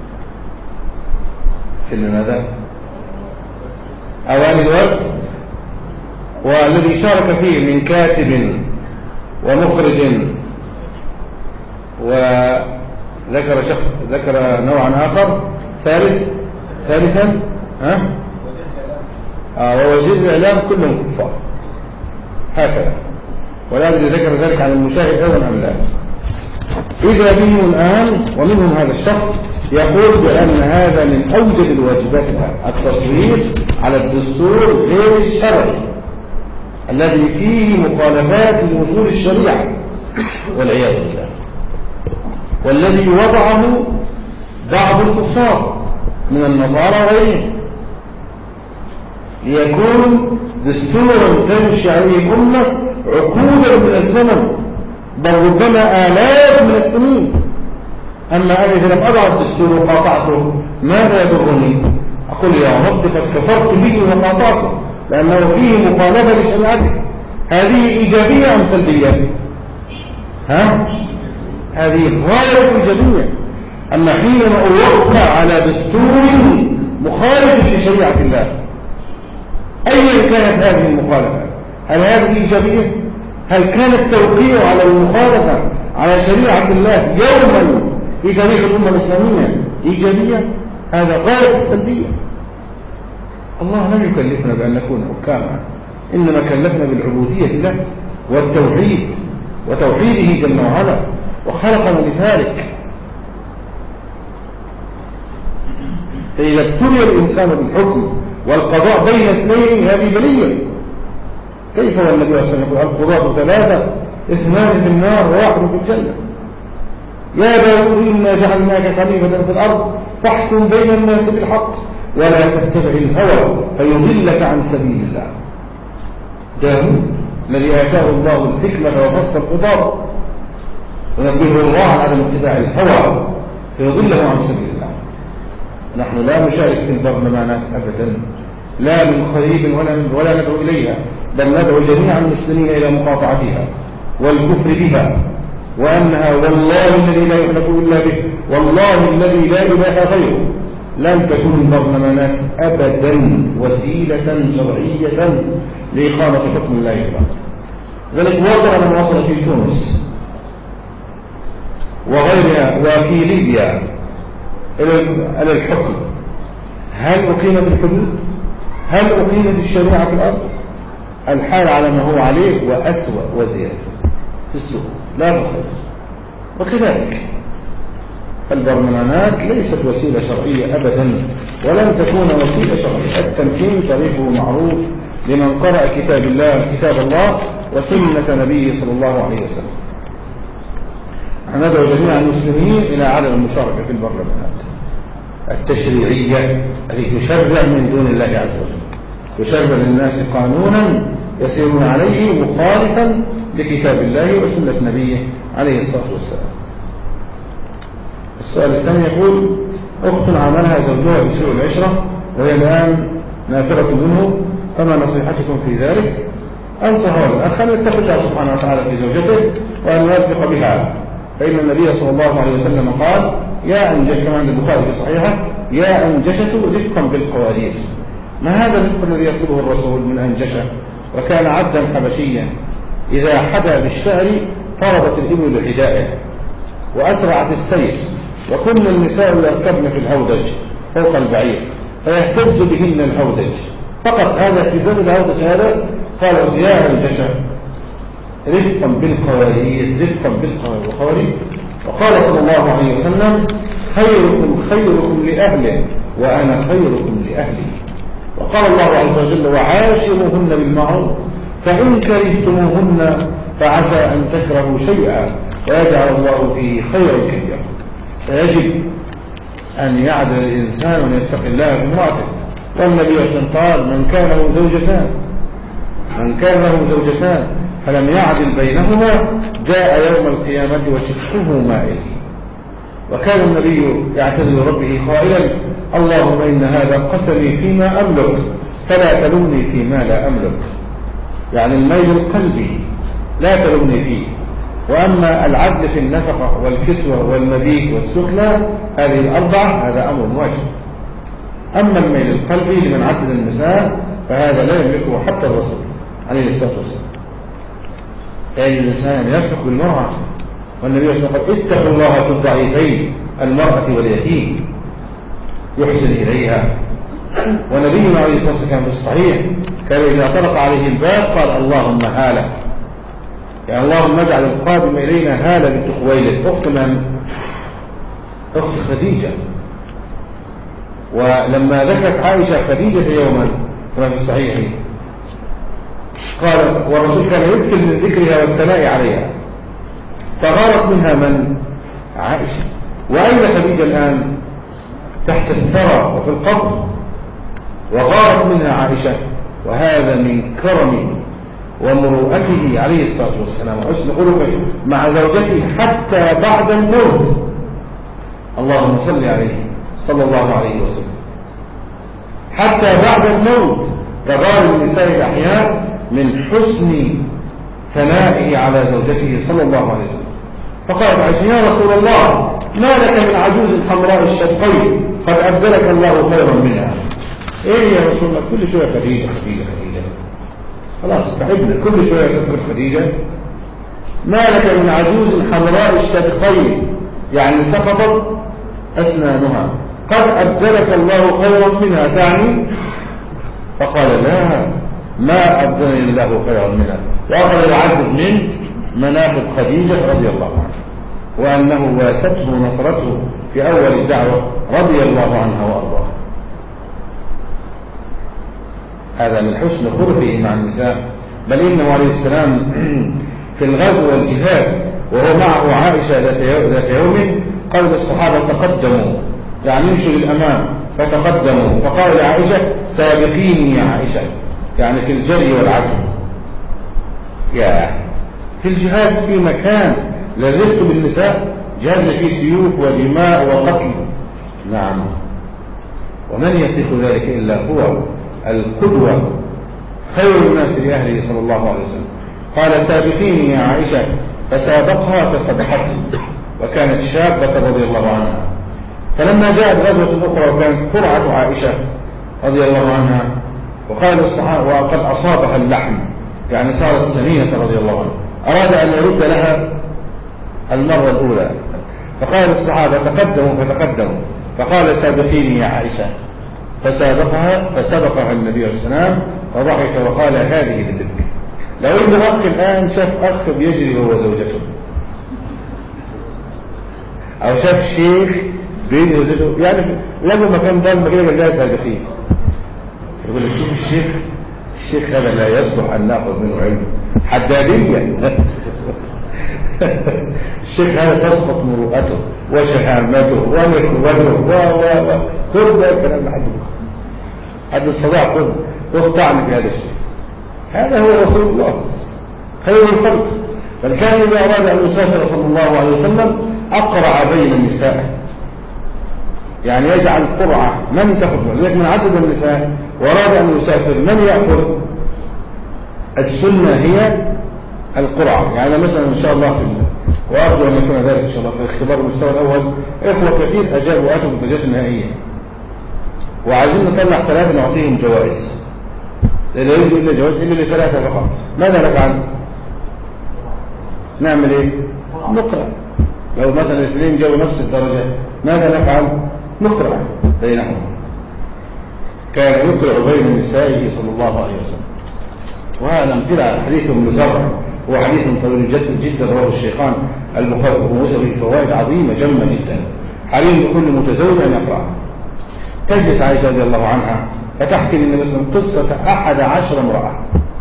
فيلم ماذا؟ أواني الوقت، والذي شارك فيه من كاتب ومخرج وذكر شخص ذكر نوعا آخر ثالث ثالثا ها آه ووزير الإعلام كلهم كفار هكذا، ولا أدري ذكر ذلك عن المشاهد أولا أم لا. إذا بهم الآن ومنهم هذا الشخص يقول بأن هذا من أوجب الواجبات الآن التصويت على الدستور غير الشرعي الذي فيه مخالفات لأصول الشريعة والعياذ بالله، والذي وضعه بعض الكفار من النصارى وغيرهم ليكون دستورا تمشي عليه الأمة عقودا من الزمن بل ربما آلاف من السنين. أما أنا إذا لم أضع الدستور وقاطعته ماذا يضرني؟ أقول يا رب قد كفرت به وقاطعته لأنه فيه مخالفة لشريعتك. هذه إيجابية أم سلبية؟ ها؟ هذه غاية إيجابية. أما حينما أوقع على دستور مخالف لشريعة الله أين كانت هذه المخالفة؟ هل هذه إيجابية؟ هل كان التوقيع على المخالفة على شريعة الله يوما في تاريخ الأمة الإسلامية إيجابية؟ هذا غاية السلبية. الله لم يكلفنا بأن نكون حكاما، إنما كلفنا بالعبودية له والتوحيد وتوحيده جل وعلا وخلقنا لذلك. فإذا ابتلي الإنسان بالحكم والقضاء بين اثنين هذه بلية. كيف والنبي صلى الله عليه وسلم يقول القضاة ثلاثة اثنان في النار وواحد في الجنة. يا داود إنا جعلناك خليفة في الأرض فاحكم بين الناس بالحق ولا تتبع الهوى فيضلك عن سبيل الله. داود الذي آتاه الله الحكمة وفصل الخطاب ونبيه الله على اتباع الهوى فيضله عن سبيل الله. نحن لا نشارك في البرلمانات أبدا، لا من قريب ولا, من ولا ندعو إليها، بل ندعو جميع المسلمين إلى مقاطعتها والكفر بها، وأنها والله الذي لا يخلق إلا به والله الذي لا إله غيره لن تكون البرلمانات أبدا وسيلة شرعية لإقامة حكم الله تعالى. ذلك وصل من وصل في تونس وغيرها وفي ليبيا إلى الحكم. هل أقيمت الحدود؟ هل أقيمت الشريعة في الأرض؟ الحال على ما هو عليه وأسوأ وزيادة في السوق لا بخير. وكذلك البرلمانات ليست وسيلة شرعية أبدا ولن تكون وسيلة شرعية. التمكين طريقه معروف لمن قرأ كتاب الله كتاب الله وسنة نبيه صلى الله عليه وسلم. ندعو جميع المسلمين إلى عدم المشاركة في البرلمانات التشريعية التي تشرع من دون الله عز وجل، تشرع للناس قانونا يسيرون عليه مخالفا لكتاب الله وسنة نبيه عليه الصلاة والسلام. السؤال الثاني يقول: أخت عملها زوجها بسوء العشرة وهي الآن نافرة منه، فما نصيحتكم في ذلك؟ أنصح الأخ أن يتقي الله سبحانه وتعالى في زوجته وأن يوفق بها، فإن النبي صلى الله عليه وسلم قال: يا أنجش، كما عند البخاري في صحيحه: يا أنجشة رفقا بالقوارير. ما هذا الرفق الذي يطلبه الرسول من أنجشة؟ وكان عبدا حبشيا إذا حدا بالشعر طربت الإبل لحدائه وأسرعت السير، وكن النساء يركبن في الهودج فوق البعير فيهتز بهن الهودج. فقط هذا اهتزاز الهودج هذا قال: يا أنجشة رفقا بالقوارير، رفقا بالقوارير. وقال صلى الله عليه وسلم: خيركم خيركم لأهله وأنا خيركم لأهلي. وقال الله عز وجل: وعاشروهن بالمعروف فإن كرهتموهن فعسى أن تكرهوا شيئا ويجعل الله فيه خيرا كثيرا. فيجب أن يعدل الإنسان وأن يتقي الله في امرأته. والنبي صلى الله عليه وسلم قال: من كان له زوجتان من كان له زوجتان فلم يعدل بينهما جاء يوم القيامة وشقه مائل. وكان النبي يعتذر ربه قائلا: اللهم إن هذا قسمي فيما أملك فلا تلومني فيما لا أملك. يعني الميل القلبي لا تلومني فيه. وأما العدل في النفقة والكسوة والمبيت والسكنى هذه الأربعة هذا أمر واجب. أما الميل القلبي لمن عدل النساء فهذا لا يملكه حتى الرسول عليه الصلاة والسلام. يعني الإنسان ينفق بالمرأة، والنبي صلى الله عليه وسلم قال: اتقوا الله في الضعيفين المرأة واليتيم يحسن إليها. ونبينا عليه الصلاة والسلام كان في الصحيح كان إذا طرق عليه الباب قال: اللهم هالة، يعني اللهم اجعل القادم إلينا هالة بنت خويلد أخت من؟ أخت خديجة. ولما ذكرت عائشة خديجة يوما كما في الصحيح قال: والرسول كان يكثر من ذكرها والثناء عليها، فغارت منها من؟ عائشة. وأين خديجة الآن؟ تحت الثرى وفي القبر، وغارت منها عائشة. وهذا من كرمه ومروءته عليه الصلاة والسلام وحسن خلقه مع زوجته حتى بعد الموت. اللهم صل عليه صلى الله عليه وسلم. حتى بعد الموت كغار النساء الأحياء من حسن ثنائه على زوجته صلى الله عليه وسلم. فقالت عائشة: يا رسول الله، ما لك من عجوز حمراء الشقين قد أبدلك الله خيرا منها. ايه يا رسول الله، كل شوية خديجة خديجة خديجة، خلاص تعبنا كل شوية تذكر خديجة. ما لك من عجوز حمراء الشقين يعني سقطت أسنانها قد أبدلك الله خيرا منها تعني. فقال: لا، ما أبدلني الله خيرا منها. وأخذ العدد من مناقب خديجة رضي الله عنها، وأنه واسته نصرته في أول الدعوة رضي الله عنها وأرضاها. هذا من حسن خلقه مع النساء. بل إنه عليه السلام في الغزو والجهاد وهو معه عائشة ذات يوم قال للصحابة: تقدموا، يعني يمشوا للأمام، فتقدموا. فقال لعائشة: سابقيني يا عائشة، يعني في الجري والعدل. يا في الجهاد في مكان لازلت بالنساء، جهاد فيه سيوف ودماء وقتل. نعم، ومن يطيق ذلك إلا هو القدوة خير الناس لأهله صلى الله عليه وسلم. قال: سابقيني يا عائشة، فسابقها فسبقته، وكانت شابة رضي الله عنها. فلما جاءت غزوة أخرى وكانت قرعة عائشة رضي الله عنها، وقال الصحابة وقد أصابها اللحم، يعني صارت سمينة رضي الله عنها، أراد أن يرد لها المرة الأولى. فقال الصحابة: تقدموا فتقدموا. فقال: سابقيني يا عائشة، فسابقها فسبقها النبي عليه السلام وضحك وقال: هذه لتلك. لو إن أخ الآن شاف أخ بيجري هو زوجته، أو شاف شيخ بيجري هو زوجته، يعني لازم مكان ضلمة كده جنبها سابقين، يقول لك: شوف الشيخ الشيخ هذا لا يصلح أن نأخذ منه علم. حدادية. الشيخ هذا تسقط مروءته وشهامته ونخوته و و و خذ ده الكلام لحد حد الصلاح، خذ واقطعني في هذا الشيء. هذا هو رسول الله خير الخلق. بل كان إذا أراد أن يسافر صلى الله عليه وسلم أقرع بين النساء يعني يجعل قرعة من تأخذ، لذلك من عدد النساء وأراد أن يسافر من يأخذ؟ السنة هي القرعة. يعني مثلا إن شاء الله في وأرجو أن يكون ذلك إن شاء الله في اختبار المستوى الأول إخوة كثير أجابوا وآتوا بالدرجات النهائية، وعايزين نطلع ثلاثة نعطيهم جوائز، لا يوجد إلا جوائز إلا لثلاثة فقط. ماذا نفعل؟ نعمل إيه؟ نقرأ. لو مثلا الاثنين جابوا نفس الدرجة ماذا نفعل؟ نقرأ بينهم. كان يقرأ بين نسائه صلى الله عليه وسلم. وهذا أمثلة حديث ابن زرع هو حديث طويل جدا جدا رواه الشيخان البخاري ومسلم فيه فوائد عظيمة جمة جدا، حري بكل متزوج أن يقرأ. تجلس عائشة رضي الله عنها فتحكي للنبي صلى الله عليه وسلم قصة أحد عشر امرأة،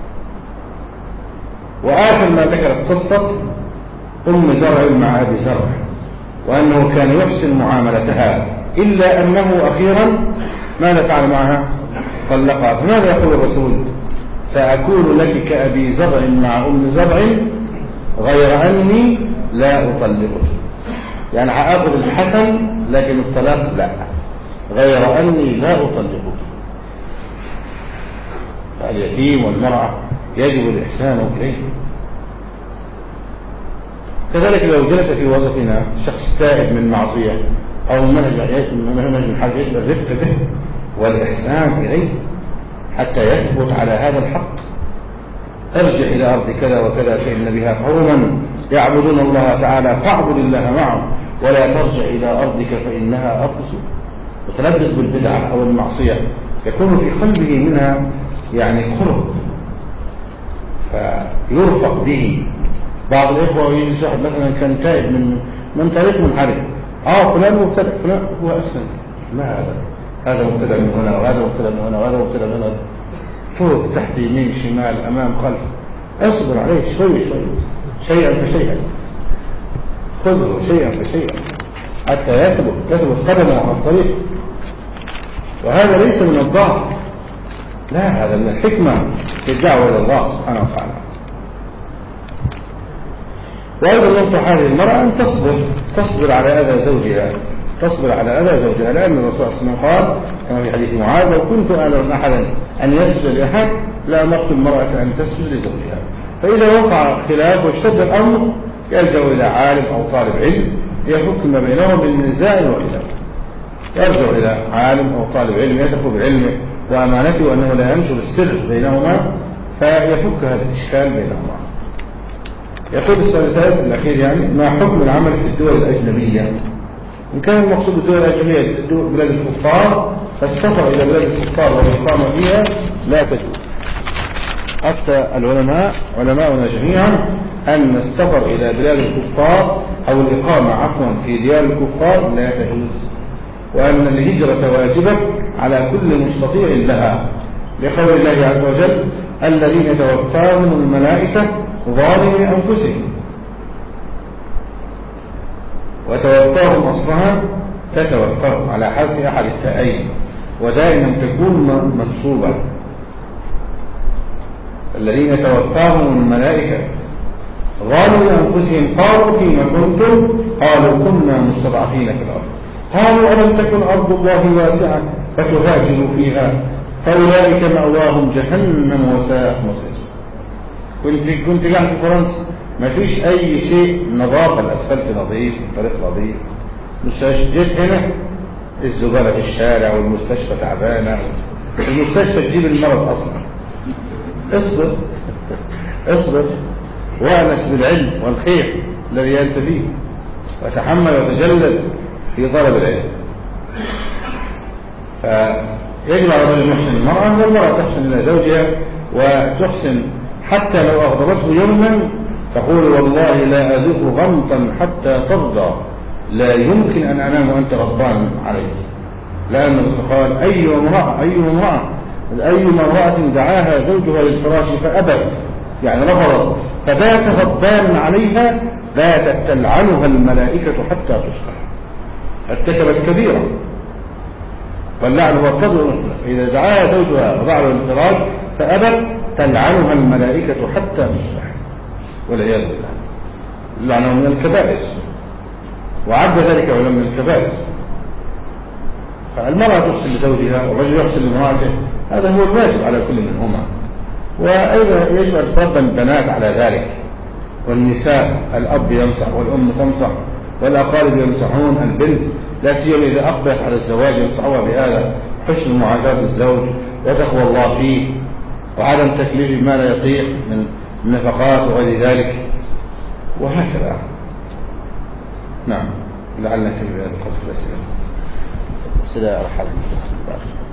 وآخر ما ذكرت قصة أم زرع مع أبي زرع، وأنه كان يحسن معاملتها إلا أنه أخيرا ماذا فعل معها؟ طلقها. فماذا يقول الرسول؟ سأكون لك كأبي زرع مع أم زرع غير أني لا أطلقك. يعني هأخذ الحسن لكن الطلاق لا، غير أني لا أطلقك. فاليتيم والمرأة يجب الإحسان إليه. كذلك لو جلس في وسطنا شخص تائب من معصية أو منهج من حاجة يجب الرفق به والإحسان إليه حتى يثبت على هذا الحق. ارجع إلى أرض كذا وكذا فإن بها قوما يعبدون الله تعالى فاعبد الله معهم، ولا ترجع إلى أرضك فإنها أرض سوء. وتلبس بالبدعة أو المعصية يكون في قلبه منها يعني قرب فيرفق به. بعض الإخوة يجلس واحد مثلا كان تائب من من طريق منحرف، اه فلان مبتدع، فلان هو أسلم، ما هذا؟ هذا مبتدع من هنا وهذا مبتدع من هنا وهذا مبتدع من هنا، فوق تحت يمين شمال أمام خلف. اصبر عليه شوي شوي، شيئا فشيئا، خذه شيئا فشيئا حتى يثبت تثبت قدمه على الطريق. وهذا ليس من الضعف، لا، هذا من الحكمة في الدعوة إلى الله سبحانه وتعالى. وأيضا ينصح هذه المرأة أن تصبر تصبر على أذى زوجها تصبر على أذى زوجها لأن الرسول صلى الله عليه وسلم قال كما في حديث معاذ: لو كنت أمر أحدا أن يسجد لأحد لأمرت المرأة أن تسجد لزوجها. فإذا وقع خلاف واشتد الأمر يلجأ إلى عالم أو طالب علم يفك ما بينهم من نزاع وخلاف، يرجع إلى عالم أو طالب علم يثق بعلمه وأمانته وأنه لا ينشر السر بينهما فيفك هذا الإشكال بينهما. يقول السؤال الثالث الأخير يعني: ما حكم العمل في الدول الأجنبية؟ إن كان المقصود بالدول الأجنبية بلاد الكفار فالسفر إلى بلاد الكفار والإقامة فيها لا تجوز. أفتى العلماء علماؤنا جميعا أن السفر إلى بلاد الكفار أو الإقامة عفوا في ديار الكفار لا تجوز، وأن الهجرة واجبة على كل مستطيع لها، لقول الله عز وجل: الذين توفاهم الملائكة ظالمي أنفسهم. وتوفاهم أصلها تتوفاهم على حذف أحد التائين ودائما تكون منصوبة. الذين توفاهم الملائكة ظالمي أنفسهم قالوا فيما كنتم قالوا كنا مستضعفين في الأرض قالوا ألم تكن أرض الله واسعة فتهاجروا فيها فأولئك مأواهم جهنم وساءت مصير. كنت كنت قاعد في فرنسا ما فيش أي شيء نظافة، الأسفلت نظيف، الطريق نظيف، مش جيت هنا الزبالة في الشارع والمستشفى تعبانة، المستشفى تجيب المرض أصلا. اصبر اصبر وأنس بالعلم والخير الذي أنت فيه وتحمل وتجلد في طلب العلم. فيجب على الرجل يحسن المرأة والمرأة تحسن إلى زوجها وتحسن حتى لو أغضبته يوما تقول: والله لا أذوق غمطا حتى ترضى، لا يمكن أن أنام وأنت غضبان علي. لأنه قال: أي امرأة أي امرأة أي امرأة دعاها زوجها للفراش فأبت يعني رفضت فبات غضبان عليها باتت تلعنها الملائكة حتى تصبح. ارتكبت كبيرة، واللعن هو القدر. إذا دعاها زوجها وضعها للفراش فأبت تلعنها الملائكة حتى تصبح والعياذ بالله. اللعنة من الكبائر، وعد ذلك علماء من الكبائر. فالمرأة تغسل لزوجها والرجل يغسل لامرأته، هذا هو الواجب على كل منهما. وأيضا يجب أن تربى البنات على ذلك، والنساء الأب ينصح والأم تنصح والأقارب ينصحون البنت، لا سيما إذا أقبلت على الزواج ينصحوها بهذا: حسن معاشرة الزوج وتقوى الله فيه، وعدم تكليف ما لا يطيق من النفقات وغير ذلك، وهكذا. نعم، لعلنا نكتفي بهذا القدر. الأسئلة أسئلة أرحل من